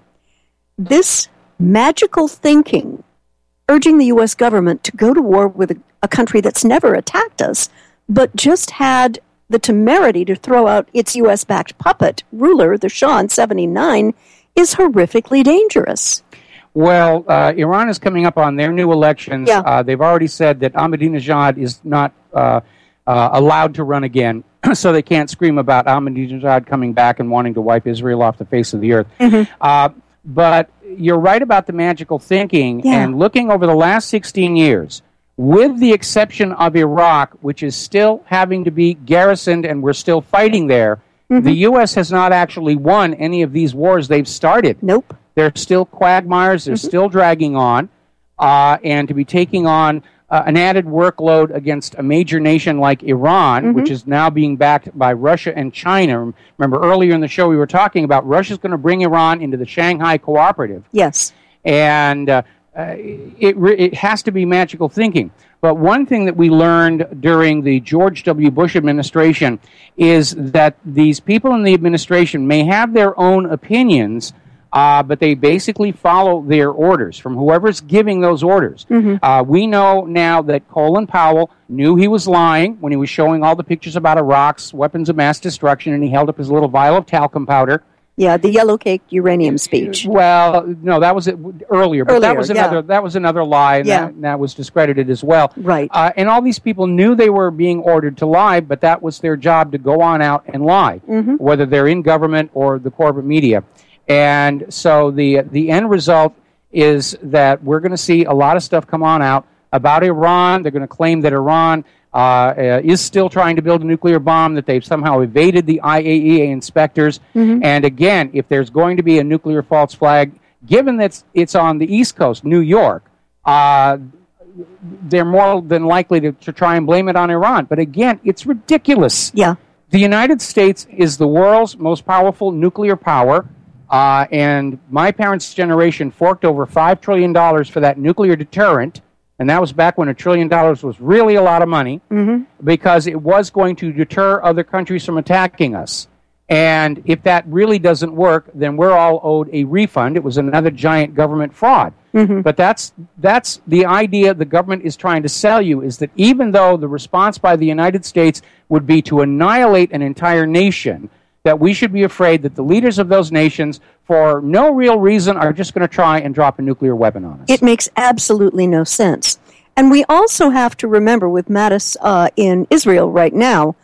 This magical thinking, urging the U S government to go to war with a, a country that's never attacked us, but just had the temerity to throw out its U S-backed puppet ruler, the Shah in seventy-nine, is horrifically dangerous. Well, uh, Iran is coming up on their new elections. Yeah. Uh, they've already said that Ahmadinejad is not uh, uh, allowed to run again, so they can't scream about Ahmadinejad coming back and wanting to wipe Israel off the face of the earth. Mm-hmm. Uh, but you're right about the magical thinking, Yeah. and looking over the last sixteen years, with the exception of Iraq, which is still having to be garrisoned and we're still fighting there, Mm-hmm. the U S has not actually won any of these wars they've started. Nope. They're still quagmires. They're Mm-hmm. still dragging on. Uh, and to be taking on uh, an added workload against a major nation like Iran, Mm-hmm. which is now being backed by Russia and China. Remember, earlier in the show we were talking about Russia's going to bring Iran into the Shanghai Cooperative. Yes. And uh, uh, it, re- it has to be magical thinking. But one thing that we learned during the George W. Bush administration is that these people in the administration may have their own opinions, uh, but they basically follow their orders from whoever's giving those orders. Mm-hmm. Uh, we know now that Colin Powell knew he was lying when he was showing all the pictures about Iraq's weapons of mass destruction, and he held up his little vial of talcum powder. Yeah, the yellow cake uranium speech. Well, no, that was it earlier, but that Earlier, was yeah. another that was another lie, and Yeah. that, that was discredited as well. Right. Uh, and all these people knew they were being ordered to lie, but that was their job to go on out and lie, Mhm. whether they're in government or the corporate media. And so the the end result is that we're going to see a lot of stuff come on out about Iran. They're going to claim that Iran uh, uh, is still trying to build a nuclear bomb, that they've somehow evaded the I A E A inspectors. Mhm. And again, if there's going to be a nuclear false flag, given that it's, it's on the East Coast, New York, uh, they're more than likely to, to try and blame it on Iran. But again, it's ridiculous. Yeah. The United States is the world's most powerful nuclear power, uh, and my parents' generation forked over five trillion dollars for that nuclear deterrent, and that was back when a trillion dollars was really a lot of money, Mm-hmm. because it was going to deter other countries from attacking us. And if that really doesn't work, then we're all owed a refund. It was another giant government fraud. Mm-hmm. But that's that's the idea the government is trying to sell you, is that even though the response by the United States would be to annihilate an entire nation, that we should be afraid that the leaders of those nations, for no real reason, are just going to try and drop a nuclear weapon on us. It makes absolutely no sense. And we also have to remember with Mattis uh, in Israel right now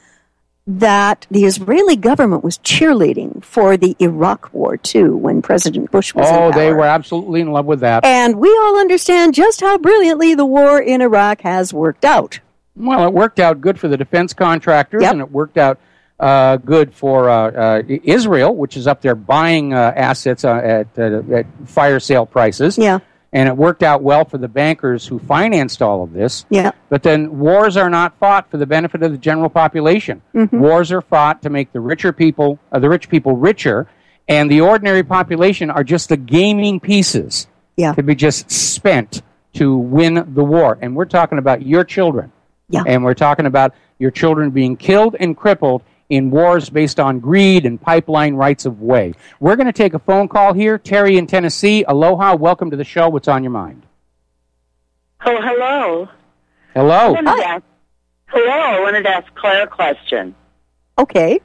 that the Israeli government was cheerleading for the Iraq War, too, when President Bush was in Oh, power. they were absolutely in love with that. And we all understand just how brilliantly the war in Iraq has worked out. Well, it worked out good for the defense contractors, Yep. and it worked out uh, good for uh, uh, Israel, which is up there buying uh, assets uh, at, uh, at fire sale prices. Yeah. And it worked out well for the bankers who financed all of this. Yeah. But then wars are not fought for the benefit of the general population. Mhm. Wars are fought to make the richer people, uh, the rich people richer, and the ordinary population are just the gaming pieces Yeah. to be just spent to win the war. And we're talking about your children. Yeah. And we're talking about your children being killed and crippled in wars based on greed and pipeline rights of way. We're going to take a phone call here. Terry in Tennessee. Aloha. Welcome to the show. What's on your mind? Oh, hello. Hello. I wanted to ask, hello. I wanted to ask Claire a question. Okay.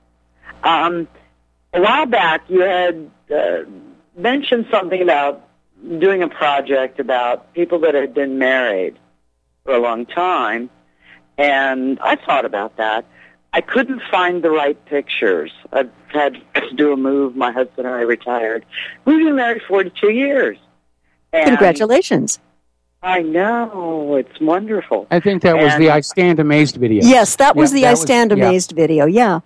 Um, a while back, you had uh, mentioned something about doing a project about people that had been married for a long time, and I thought about that. I couldn't find the right pictures. I've had to do a move. My husband and I retired. We've been married forty-two years. And Congratulations. I know. It's wonderful. I think that was And- the I Stand Amazed video. Yes, that was Yep, the that I was- Stand yeah. Amazed video, yeah.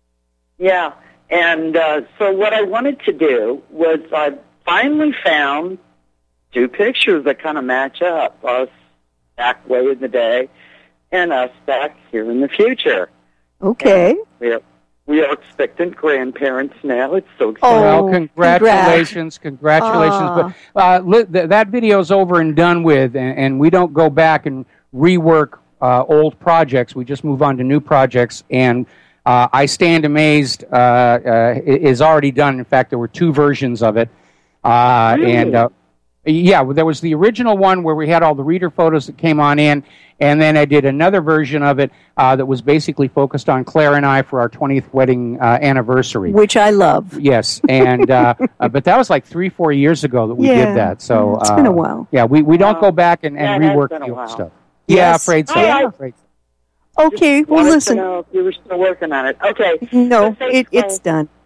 Yeah, and uh, so what I wanted to do was I finally found two pictures that kind of match up, us back way in the day and us back here in the future. Okay. And we are, we are expectant grandparents now. It's so exciting. Well, congratulations, congratulations. Ah. But uh, li- th- that video's over and done with, and, and we don't go back and rework uh, old projects. We just move on to new projects, and uh, I Stand Amazed uh, uh, is already done. In fact, there were two versions of it. Uh, Really? And uh, yeah, there was the original one where we had all the reader photos that came on in, and then I did another version of it uh, that was basically focused on Claire and I for our twentieth wedding uh, anniversary. Which I love. Yes, and uh, uh, but that was like three, four years ago that we Yeah, did that. So it's uh, been a while. Yeah, we, we don't go back and, Yeah, and it has rework been a the old while. stuff. Yeah, Yes. afraid so. Yeah. Afraid so. Okay, well, Wanted listen. to know if you were still working on it. Okay. No, So thanks, it, it's Claire. done.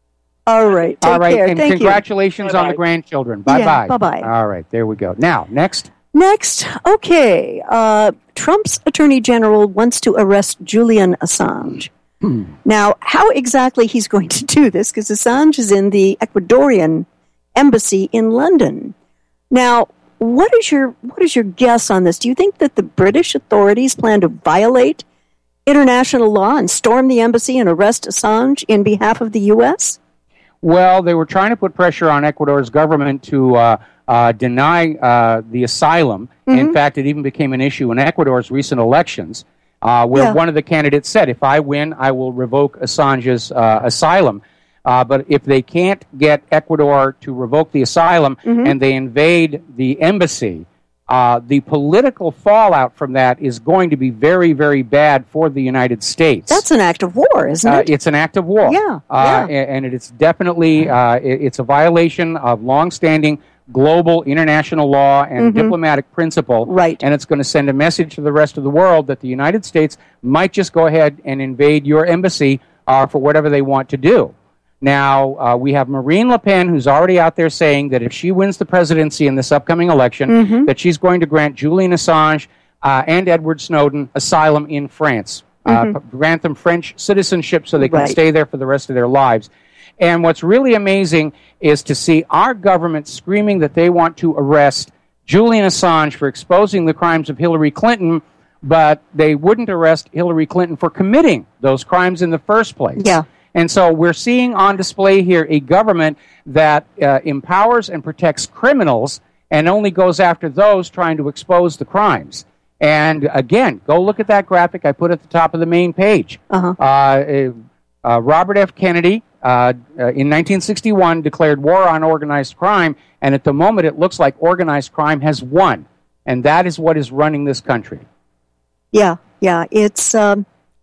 All right, take All right, care. and Thank congratulations on Bye-bye. the grandchildren. Bye bye. bye-bye. All right, there we go. Now, next. you. Next, okay, uh, Trump's Attorney General wants to arrest Julian Assange. Now, how exactly he's going to do this, because Assange is in the Ecuadorian embassy in London. Now, what is your what is your guess on this? Do you think that the British authorities plan to violate international law and storm the embassy and arrest Assange in behalf of the U S? Well, they were trying to put pressure on Ecuador's government to uh, uh, deny uh, the asylum. Mm-hmm. In fact, it even became an issue in Ecuador's recent elections, uh, where Yeah. one of the candidates said, if I win, I will revoke Assange's uh, asylum. Uh, but if they can't get Ecuador to revoke the asylum Mm-hmm. and they invade the embassy, uh, the political fallout from that is going to be very, very bad for the United States. That's an act of war, isn't Uh, it? it's an act of war. Yeah, Uh, yeah. a- And it's definitely uh, it- it's a violation of longstanding global international law and Mhm. diplomatic principle. Right. And it's going to send a message to the rest of the world that the United States might just go ahead and invade your embassy uh, for whatever they want to do. Now, uh, we have Marine Le Pen, who's already out there saying that if she wins the presidency in this upcoming election, Mhm. that she's going to grant Julian Assange uh, and Edward Snowden asylum in France, uh, Mhm. p- grant them French citizenship so they can Right. stay there for the rest of their lives. And what's really amazing is to see our government screaming that they want to arrest Julian Assange for exposing the crimes of Hillary Clinton, but they wouldn't arrest Hillary Clinton for committing those crimes in the first place. Yeah. And so we're seeing on display here a government that uh, empowers and protects criminals and only goes after those trying to expose the crimes. And again, go look at that graphic I put at the top of the main page. Uh-huh. Uh, uh, Robert F. Kennedy, uh, uh, in nineteen sixty-one, declared war on organized crime, and at the moment it looks like organized crime has won. And that is what is running this country. Yeah, yeah. It's um,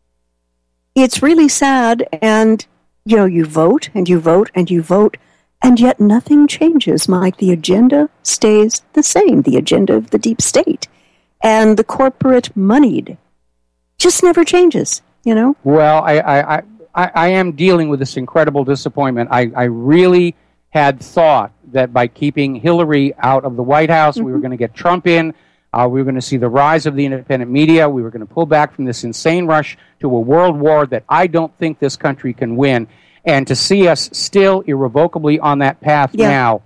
it's really sad, and you know, you vote and you vote and you vote, and yet nothing changes, Mike. The agenda stays the same. The agenda of the deep state and the corporate moneyed just never changes. You know. Well, I, I, I, I I am dealing with this incredible disappointment. I, I really had thought that by keeping Hillary out of the White House, we were going to get Trump in. Uh, we were going to see the rise of the independent media. We were going to pull back from this insane rush to a world war that I don't think this country can win. And to see us still irrevocably on that path Yeah. now,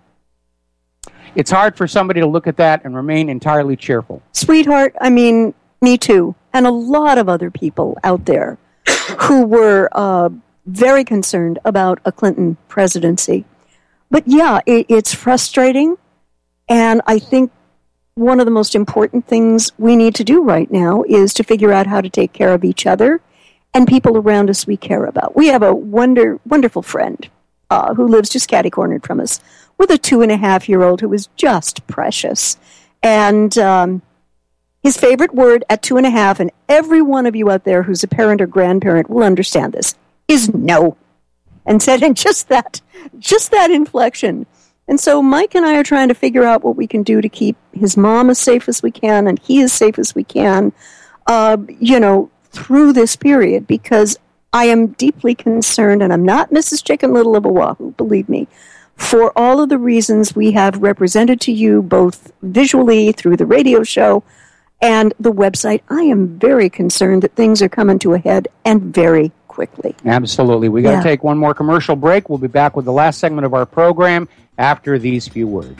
it's hard for somebody to look at that and remain entirely cheerful. Sweetheart, I mean, me too, and a lot of other people out there who were uh, very concerned about a Clinton presidency. But yeah, it, it's frustrating, and I think one of the most important things we need to do right now is to figure out how to take care of each other and people around us we care about. We have a wonder, wonderful friend uh, who lives just catty-cornered from us with a two-and-a-half-year-old who is just precious. And um, his favorite word at two and a half, and every one of you out there who's a parent or grandparent will understand this, is no. And said in just that, just that inflection. And so Mike and I are trying to figure out what we can do to keep his mom as safe as we can and he as safe as we can, uh, you know, through this period, because I am deeply concerned, and I'm not Missus Chicken Little of Oahu, believe me, for all of the reasons we have represented to you, both visually through the radio show and the website. I am very concerned that things are coming to a head, and very quickly. Absolutely. We got to Yeah. take one more commercial break. We'll be back with the last segment of our program after these few words.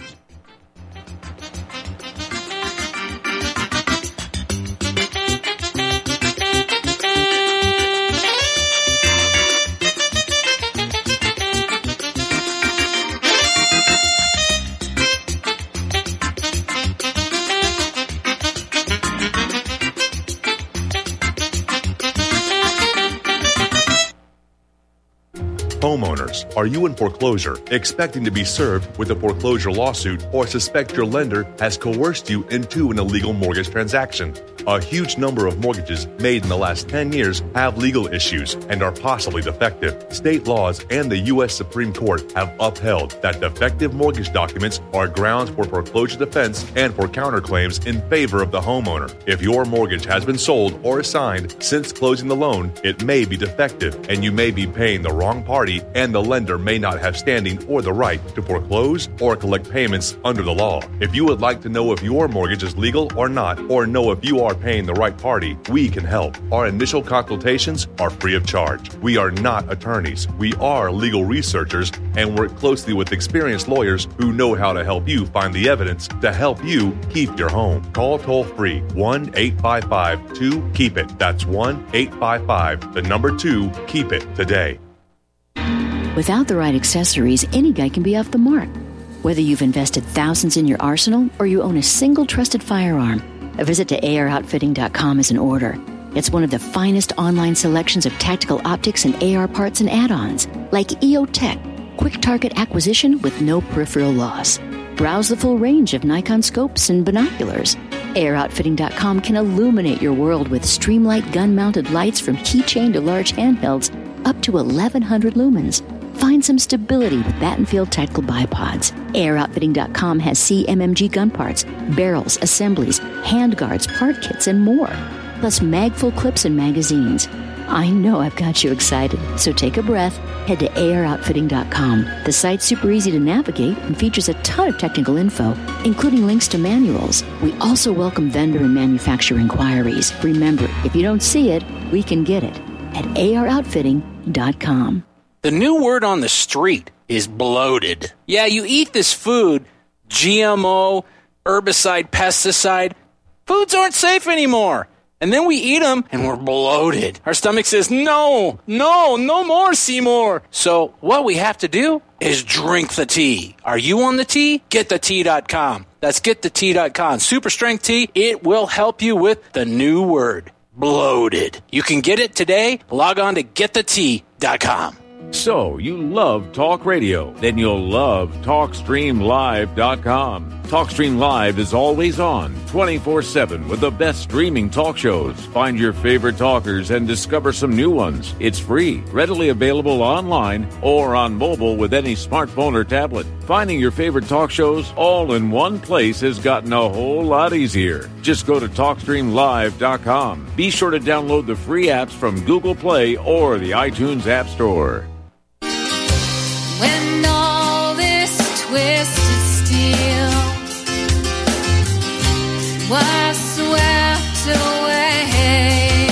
Homeowners, are you in foreclosure, expecting to be served with a foreclosure lawsuit, or suspect your lender has coerced you into an illegal mortgage transaction? A huge number of mortgages made in the last ten years have legal issues and are possibly defective. State laws and the U S Supreme Court have upheld that defective mortgage documents are grounds for foreclosure defense and for counterclaims in favor of the homeowner. If your mortgage has been sold or assigned since closing the loan, it may be defective and you may be paying the wrong party, and the lender may not have standing or the right to foreclose or collect payments under the law. If you would like to know if your mortgage is legal or not, or know if you are paying the right party, we can help. Our initial consultations are free of charge. We are not attorneys. We are legal researchers and work closely with experienced lawyers who know how to help you find the evidence to help you keep your home. Call toll free one eight five five two keep it. That's one eight five five, the number two, keep it today. Without the right accessories, any guy can be off the mark. Whether you've invested thousands in your arsenal or you own a single trusted firearm, a visit to A R outfitting dot com is in order. It's one of the finest online selections of tactical optics and A R parts and add-ons, like E O Tech, quick target acquisition with no peripheral loss. Browse the full range of Nikon scopes and binoculars. A R outfitting dot com can illuminate your world with Streamlight gun-mounted lights from keychain to large handhelds up to eleven hundred lumens. Find some stability with Battenfield Tactical Bipods. A R outfitting dot com has C M M G gun parts, barrels, assemblies, handguards, part kits, and more. Plus mag-full clips and magazines. I know I've got you excited, so take a breath. Head to A R outfitting dot com. The site's super easy to navigate and features a ton of technical info, including links to manuals. We also welcome vendor and manufacturer inquiries. Remember, if you don't see it, we can get it at A R outfitting dot com. The new word on the street is bloated. Yeah, you eat this food, G M O, herbicide, pesticide. Foods aren't safe anymore. And then we eat them and we're bloated. Our stomach says, no, no, no more, Seymour. So what we have to do is drink the tea. Are you on the tea? get the tea dot com. That's get the tea dot com. Super strength tea. It will help you with the new word, bloated. You can get it today. Log on to get the tea dot com. So, you love talk radio? Then you'll love talk stream live dot com. TalkStream Live is always on, twenty-four seven, with the best streaming talk shows. Find your favorite talkers and discover some new ones. It's free, readily available online or on mobile with any smartphone or tablet. Finding your favorite talk shows all in one place has gotten a whole lot easier. Just go to talk stream live dot com. Be sure to download the free apps from Google Play or the iTunes App Store. When all this twisted steel was swept away,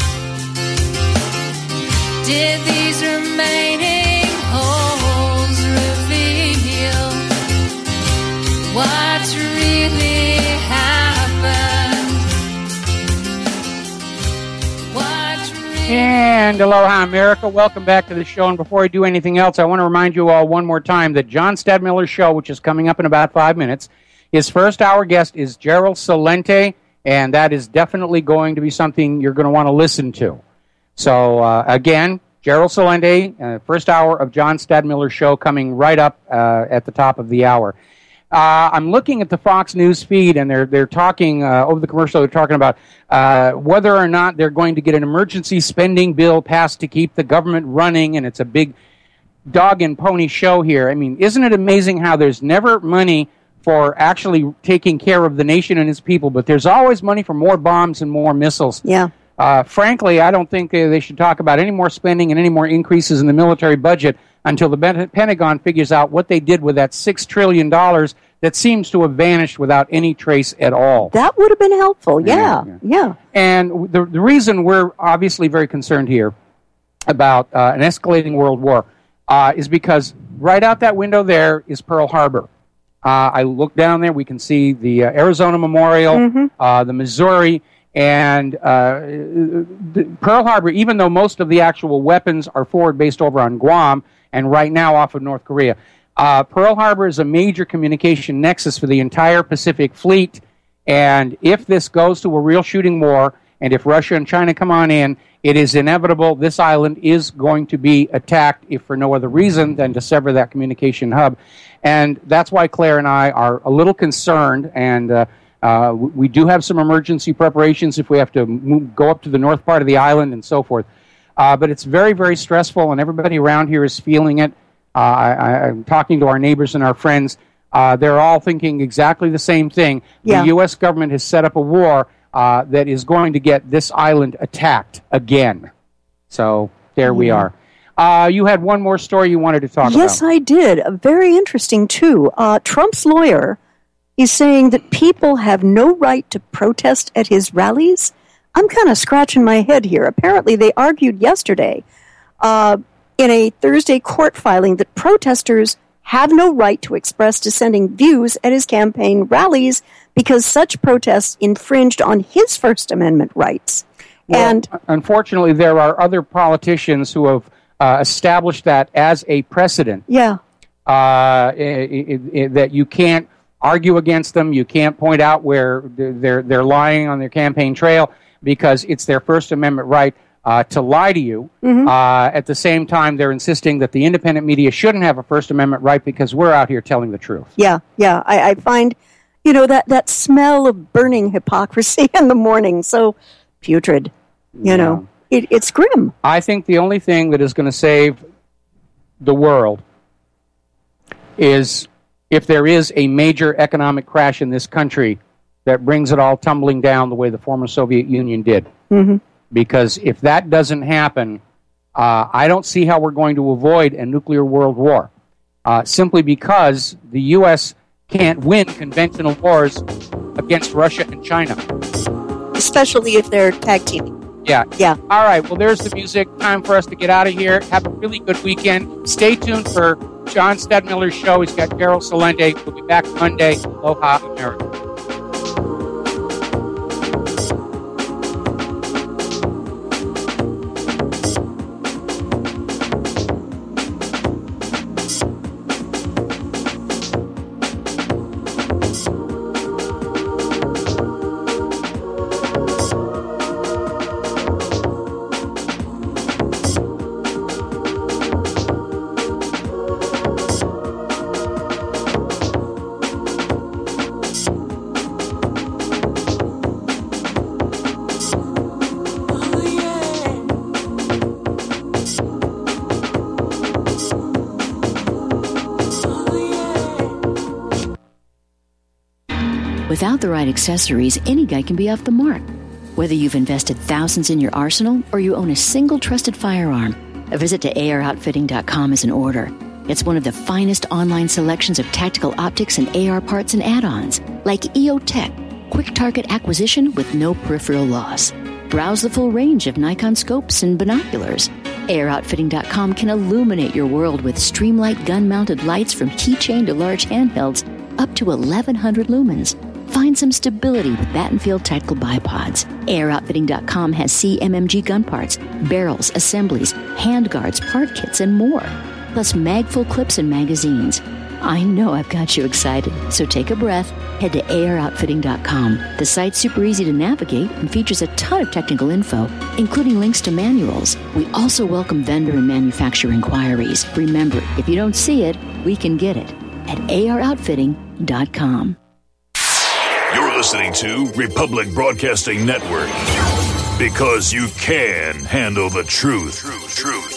did these remaining holes reveal what really happened? What really And aloha, America. Welcome back to the show. And before I do anything else, I want to remind you all one more time that John Stadmiller's show, which is coming up in about five minutes, his first hour guest is Gerald Celente, and that is definitely going to be something you're going to want to listen to. So, uh, again, Gerald Celente, uh, first hour of John Stadmiller's show coming right up uh, at the top of the hour. Uh, I'm looking at the Fox News feed, and they're they're talking uh, over the commercial. They're talking about uh, whether or not they're going to get an emergency spending bill passed to keep the government running, and it's a big dog and pony show here. I mean, isn't it amazing how there's never money for actually taking care of the nation and its people, but there's always money for more bombs and more missiles. Yeah. Uh, frankly, I don't think uh, they should talk about any more spending and any more increases in the military budget until the Ben- Pentagon figures out what they did with that six trillion dollars that seems to have vanished without any trace at all. That would have been helpful, yeah, yeah. yeah. And the, the reason we're obviously very concerned here about uh, an escalating world war uh, is because right out that window there is Pearl Harbor. Uh, I look down there, we can see the uh, Arizona Memorial, mm-hmm. uh, the Missouri, and uh, the Pearl Harbor, even though most of the actual weapons are forward-based over on Guam and right now off of North Korea, uh, Pearl Harbor is a major communication nexus for the entire Pacific Fleet, and if this goes to a real shooting war, and if Russia and China come on in, it is inevitable this island is going to be attacked, if for no other reason than to sever that communication hub. And that's why Claire and I are a little concerned, and uh, uh, we do have some emergency preparations if we have to move, go up to the north part of the island and so forth. Uh, but it's very, very stressful, and everybody around here is feeling it. Uh, I, I'm talking to our neighbors and our friends. Uh, they're all thinking exactly the same thing. Yeah. The U S government has set up a war uh, that is going to get this island attacked again. So there yeah. we are. Uh, you had one more story you wanted to talk yes, about. Yes, I did. Uh, very interesting, too. Uh, Trump's lawyer is saying that people have no right to protest at his rallies. I'm kind of scratching my head here. Apparently, they argued yesterday uh, in a Thursday court filing that protesters have no right to express dissenting views at his campaign rallies because such protests infringed on his First Amendment rights. Well, and unfortunately, there are other politicians who have uh, established that as a precedent. Yeah. Uh, it, it, it, that you can't argue against them, you can't point out where they're they're lying on their campaign trail because it's their First Amendment right uh, to lie to you. Mm-hmm. Uh, at the same time, they're insisting that the independent media shouldn't have a First Amendment right because we're out here telling the truth. Yeah, yeah. I, I find, you know, that, that smell of burning hypocrisy in the morning so putrid. You Yeah. know, it, it's grim. I think the only thing that is going to save the world is if there is a major economic crash in this country that brings it all tumbling down the way the former Soviet Union did. Mm-hmm. Because if that doesn't happen, uh, I don't see how we're going to avoid a nuclear world war. Uh, simply because the U S can't win conventional wars against Russia and China. Especially if they're tag teaming. Yeah. Yeah. All right. Well, there's the music. Time for us to get out of here. Have a really good weekend. Stay tuned for John Stedmiller's show. He's got Daryl Salente. We'll be back Monday. Aloha, America. Without the right accessories, any guy can be off the mark. Whether you've invested thousands in your arsenal or you own a single trusted firearm, a visit to A R outfitting dot com is in order. It's one of the finest online selections of tactical optics and A R parts and add-ons, like E O Tech, quick target acquisition with no peripheral loss. Browse the full range of Nikon scopes and binoculars. A R outfitting dot com can illuminate your world with Streamlight gun-mounted lights from keychain to large handhelds up to eleven hundred lumens. Find some stability with Battenfield Tactical Bipods. A R outfitting dot com has C M M G gun parts, barrels, assemblies, handguards, part kits, and more. Plus mag-full clips and magazines. I know I've got you excited, so take a breath. Head to A R outfitting dot com. The site's super easy to navigate and features a ton of technical info, including links to manuals. We also welcome vendor and manufacturer inquiries. Remember, if you don't see it, we can get it. at a r outfitting dot com. You're listening to Republic Broadcasting Network, because you can handle the truth. Truth, truth.